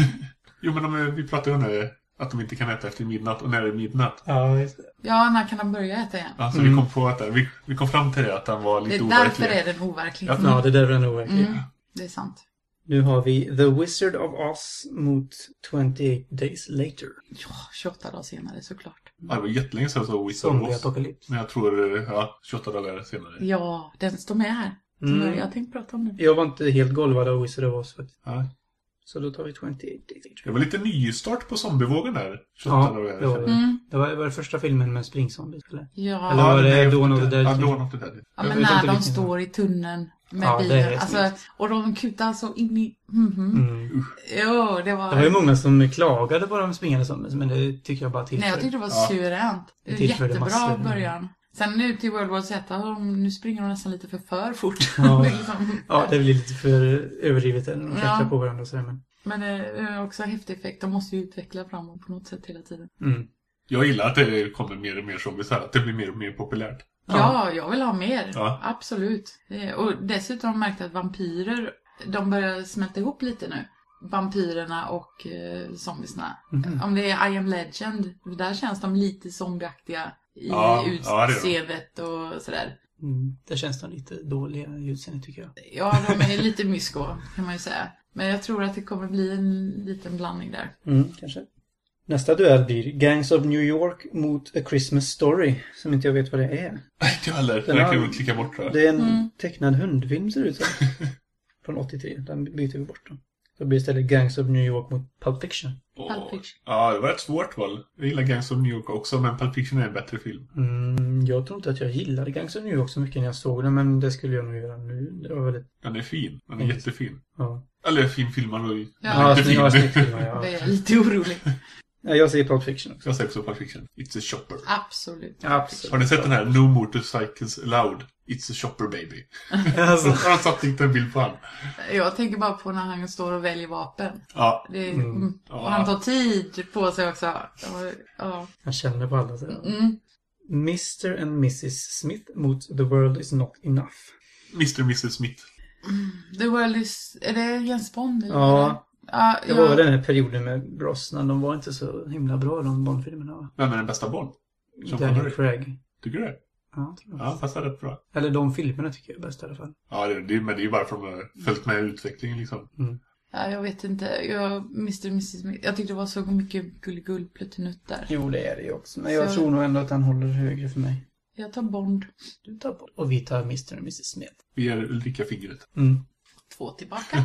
Jo, men om vi pratar ju om det, att de inte kan äta efter midnatt. Och när är det midnatt? Ja, just det. Ja, när kan han börja äta igen? Alltså Mm. vi kom på att vi, vi kom fram till det, att han var Det lite är overklig. därför är den overklig. Ja. Ja, det där är nog verkligen. Mm, det är sant. Nu har vi The Wizard of Oz mot twenty-eight Days Later. Ja, tjugoåtta dagar senare såklart. Ja, det var jättelänge sedan jag såg Wizard of Oz. Zombie-apokalyps. Men jag tror, ja, tjugoåtta dagar senare. Ja, den står med här. Mm. Jag tänkte prata om det. Jag var inte helt golvad av Wizard of Oz faktiskt. Ja. Så då tar vi twenty-eight Days Later. Det var lite nystart på zombievågen där. tjugoåtta Ja, dagar det var senare. det. Mm. Det var, var det första filmen med springzombies, eller? Ja, Eller var det nej, Dawn of the Dead? Ja, Dawn of the Dead. ja jag men vet när inte de vilken- står i tunneln med Ja, det bilen. är Alltså, snyggt. och de kutar så in i... Mhm. Mm. Jo, det var... Det var ju många som klagade på de springande zombies, men det tycker jag bara Nej, tillför. jag tyckte det var Ja. suveränt. Det Det var tillförde jättebra massor. i början. Sen nu till World War Z, har de- nu springer de nästan lite för för fort. Ja. Det är liksom, Ja, det blir lite för överdrivet när de klättrar Ja. på varandra och sådär, men... Men det är också en häftig effekt. De måste ju utveckla framåt på något sätt hela tiden. Mm. Jag gillar att det kommer mer och mer zombies här. Att det blir mer och mer populärt. Ja. Ja, jag vill ha mer. Ja. Absolut. Det- Och dessutom har jag märkt att vampyrer, de börjar smälta ihop lite nu. Vampyrerna och eh, zombiesna. Mhm. Om det är I Am Legend, där känns de lite zombieaktiga i Ja, ja, det är de. utseendet och sådär. Mm. Det känns de lite dåliga i utseendet, tycker jag. Ja, de är lite mysko kan man ju säga. Men jag tror att det kommer bli en liten blandning där. Mm, kanske. Nästa duell blir Gangs of New York mot A Christmas Story, som inte jag vet vad det är. Nej, inte jag heller. Den Den har- kan vi klicka bort, tror jag. Det är en Mm. tecknad hundfilm, ser det ut som. Från åttiotre. Den byter vi bort då. Då blir det istället Gangs of New York mot Pulp Fiction. Åh. Pulp Fiction. Ja, det var ett svårt val. Jag gillar Gangs of New York också, men Pulp Fiction är en bättre film. Mm, jag tror inte att jag gillade Gangs of New York så mycket när jag såg den, men det skulle jag nog göra nu. Det var väldigt... Den är fin. Den är Mm. jättefin. Ja, Eller fin filmad och Ja, ja jättefin. snygg, ja, snygg film, ja. Det är lite orolig. Ja, jag säger Pulp Fiction också. Jag säger också Pulp Fiction. It's a shopper. Absolut. Absolut. Har ni sett den här No Motorcycles Allowed? It's a shopper baby. Alltså, Har han satt dit en bild på han? Jag tänker bara på när han står och väljer vapen. Ja. Det är, Mm. mm. Ja. Och han tar tid på sig också. Ja, ja. jag känner på alla sådär. Mm. mister and missus Smith mot The World Is Not Enough. mister och missus Smith. The World Is... Är det Jens Bond? eller? Ja, Ja, det var väl den här perioden med Brosnan. De var inte så himla bra, de Bond-filmerna, va? Vem är den bästa Bond? Sean Daniel Connery. Craig. Tycker du det? Ja, tror jag. Ja, passar rätt bra. Eller de filmerna tycker jag är bäst i alla fall. Ja, det, det, men det är ju bara för att de har följt med i utvecklingen liksom. Ja, jag vet inte. Jag, mister och missus Smith. Jag tyckte det var så mycket gulligull pluttenutt där. Jo, det är det ju också. Men jag Så- tror nog ändå att han håller högre för mig. Jag tar Bond. Du tar bort. Och vi tar mister och missus Smith. Vi ger Ulrika fingret. Mm. Två tillbaka.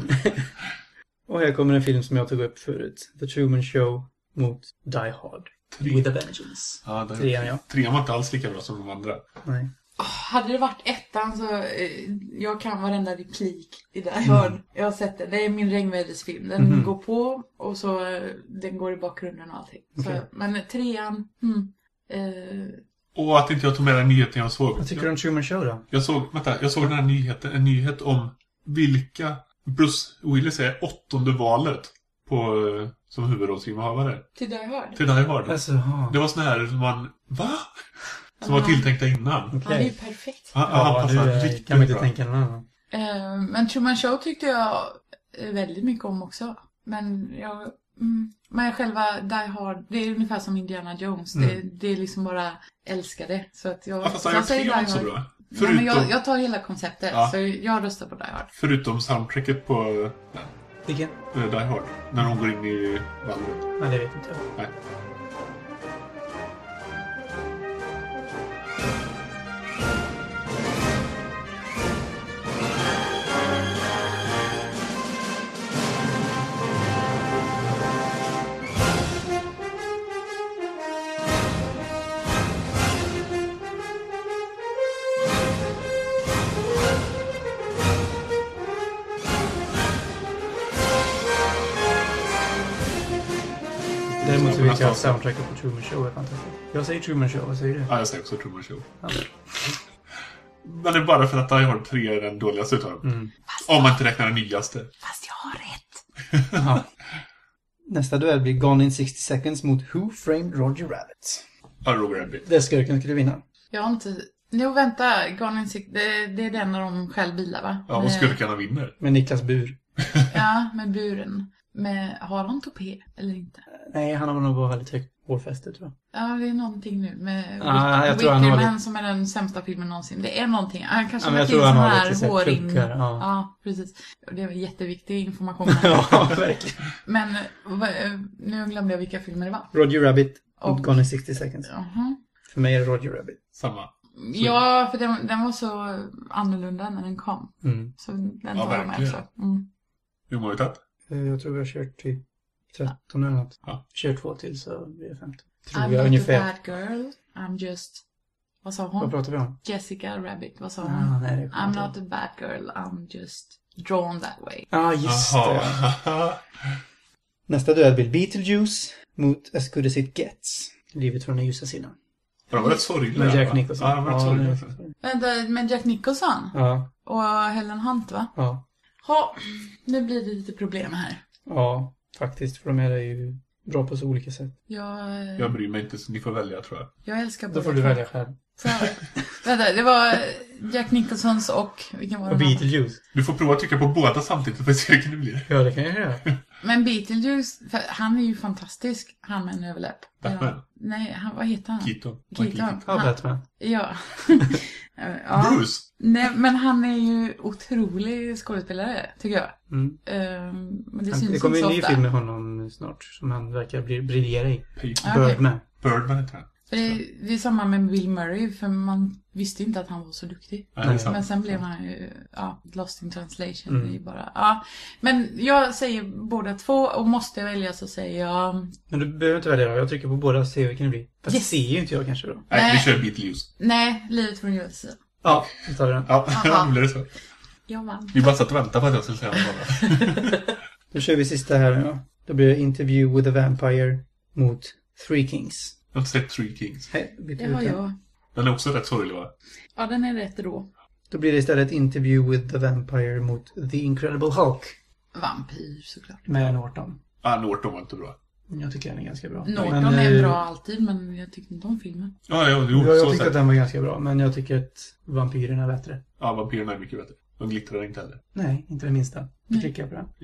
Och här kommer en film som jag tog upp förut. The Truman Show mot Die Hard. Tre. With a Vengeance. Ja, det, Trean, ja. Trean var inte alls lika bra som de andra. Nej. Hade det varit ettan så... Eh, jag kan varenda replik i Die Hard. Mm. Jag har sett den. Det är min regnvädersfilm. Den Mhm. går på och så... eh, Den går i bakgrunden och allting. Okej. Så, men trean... Hmm, eh, Och att inte jag tog med den nyheten jag såg. Vad tycker du om Truman Show då? Jag såg, vänta, jag såg den här nyheten, en nyhet om vilka Bruce Willis är åttonde valet på, eh, som huvudrollsinnehavare till Die Hard. till Die Hard. Alltså, ja. Det var sån här som man, va? Som Ja. var tilltänkta innan. Okej. Han är ju perfekt. Han, han Ja, passar nu eh, riktigt kan man inte bra. tänka någon annan. Eh, men Truman Show tyckte jag eh, väldigt mycket om också. Men jag... Mm, men själva Die Hard, det är ungefär som Indiana Jones. Mm. Det, det är liksom bara älskade. Så att jag... Ja, fast så han jag gör säger trean Die så Hard. bra. Nej, Förutom, men jag, jag tar hela konceptet. Ja. Så jag röstar på Die Hard. förutom soundtracket på eh, Vilken? eh, Die Hard. När de går in i valvet. Nej, det vet inte jag. Nej. Däremot så Jag vet jag att nästan- soundtracket på Truman Show är fantastiskt. Jag säger Truman Show, vad säger du? Ja, jag säger också Truman Show. Ja. Men det är bara för att Die Hard tre är den dåligaste utav dem. Mm. Om man inte räknar den nyaste. Fast jag har rätt. Ja. Nästa duell blir Gone in sixty seconds mot Who Framed Roger Rabbit. Ja, Roger Rabbit. Det skurken skulle vinna. Jag har inte... Jo, vänta. Gone in Six... Det, det är den när de själv bilar, va? Ja, och Eh, skurkarna vinner. Med Niklas Bur. Ja, med buren. Med, har han topé eller inte? Nej, han har nog bara väldigt högt hårfäste, tror jag. Ja, det är någonting nu med Ah, jag Wick- tror han har Wickerman lite- som är den sämsta filmen någonsin. Det är någonting. Han kanske Ja, men jag lägger tror in han sån har här lite så här hårin. puckar, ja. Ja, precis. Och det är väl jätteviktig information. Ja, verkligen. Men vad- nu glömde jag vilka filmer det var. Roger Rabbit och Och- Gone in sextio seconds. Jaha. För mig är det Roger Rabbit. Samma. Ja, för den, den var så annorlunda när den kom. Mm. Så den Ja, tar jag med verkligen. också. Mm. Hur många har vi tagit? Eh, Jag tror vi har kört typ tretton eller något. Ja. Kör två till så blir det femton. Tror I'm jag not ungefär. a bad girl. I'm just... Vad sa Vad hon? pratar vi om? Jessica Rabbit. Vad sa hon? Ah, nej, det kommer I'm inte not a bad girl. I'm just drawn that way. Ja, ah, just det. Jaha. Nästa duell blir Beetlejuice mot As Good As It Gets. Livet från den ljusa sidan. De var rätt sorgliga. Med Jack va? Nicholson. Ja, de var rätt sorgliga. det- Vänta, med Jack Nicholson Ja, och Helen Hunt, va? ja. Ja, nu blir det lite problem här. Ja, faktiskt. För de är ju bra på så olika sätt. Jag, Jag bryr mig inte, så ni får välja, tror jag. jag älskar Då båda får du två. välja själv. Får jag- Vänta, det var Jack Nicholsons och... Vilken var Och det? Beetlejuice. Du får prova att trycka på båda samtidigt för att se vilken det blir. Ja, det kan jag göra. Men Beetlejuice, för han är ju fantastisk. Han med en överläpp. Batman. Ja. Nej, han, vad heter han? Keaton. Keaton. Ja, Han- Batman. Ja. ja. Bruce. Nej, men han är ju otrolig skådespelare, tycker jag. Mm. Ehm, men det Han- syns Det kommer inte en så ny ofta. film med honom snart. Som han verkar bli, briljera i. Pete. Okej. Birdman. Birdman heter han. För det, det är samma med Bill Murray, för man visste inte att han var så duktig. Nej, det är sant. Men sen blev han ju, ja, lost in translation. Mm. Det är ju bara, ja. Men jag säger båda två, och måste jag välja så säger jag... Men du behöver inte välja då. Jag trycker på båda och ser vilken det blir. Fast Yes. det ser ju inte jag kanske då. Nej, Nej. vi kör Beetlejuice. Nej, Livet från Judits sida. Ja, då tar vi den. Ja, Aha. då blir det så. Jag vann. Vi bara satt och väntade på att jag skulle säga något annat. Då kör vi sista här nu då. Då blir det Interview with a Vampire mot Three Kings. Jag har inte sett Three Kings. Hej, byter Det ut har den. jag. Den är också rätt sorglig, va? Ja, den är rätt rå. Då blir det istället Interview with the Vampire mot The Incredible Hulk. Vampyr, såklart. Med Norton. Ah, Norton var inte bra. Jag tycker den är ganska bra. Norton Men, är eh, bra alltid, men jag tyckte inte om filmen. Ja, ja, jo, Ja, jag så tyckte sett. att den var ganska bra. Men jag tycker att vampyrerna är bättre. Ja, vampyrerna är mycket bättre. De glittrar inte heller. Nej, inte det minsta. Då Nej. klickar jag på den.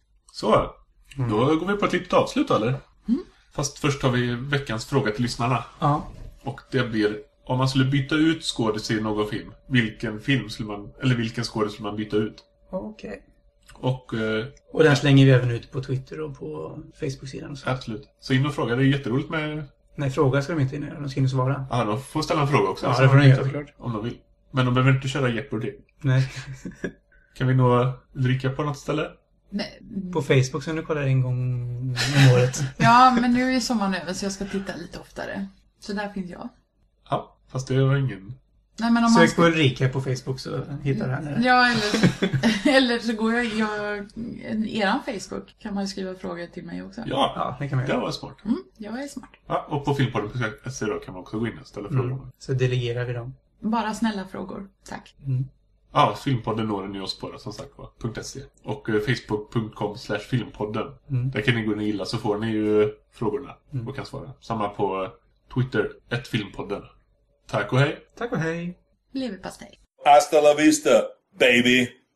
Så, Mm. då går vi på ett litet avslut, eller? Fast först har vi veckans fråga till lyssnarna. Ja. Och det blir, om man skulle byta ut skådis i någon film, vilken film skulle man, eller vilken skådis skulle man byta ut? Okej. Och eh, Och den slänger vi även ut på Twitter och på Facebook-sidan och så. absolut. Så in och fråga, det är jätteroligt med... Nej, fråga ska de inte in och göra. De ska in och svara. Ja, de får ställa en fråga också. Ja, så det får man de vet göra, såklart. Om de vill. Men de behöver inte köra Jeopardy. Nej. Kan vi nog dricka på något ställe? Nej. På Facebook så nu kollar jag en gång om året. Ja, men nu är sommaren över så jag ska titta lite oftare. Så där finns jag. Ja, fast det var ingen... Nej, men om man Sök ska... på Ulrika på Facebook så hittar du henne. Ja, eller, eller så går jag, jag... I eran Facebook kan man ju skriva frågor till mig också. Ja, Ja, det kan man det göra. var smart. Mm, jag är smart. Ja, och på filmpodden punkt se då kan man också gå in och ställa frågor. Mm. Så delegerar vi dem. Bara snälla frågor. Tack. Mm. Ja, filmpodden når ni oss på det, som sagt var. .se. Och eh, facebook punkt com slash filmpodden. Mm. Där kan ni gå in och gilla så får ni ju frågorna Mm. och kan svara. Samma på Twitter, ett filmpodden. Tack och hej! Tack och hej. Leverpastej. Hasta la vista, baby.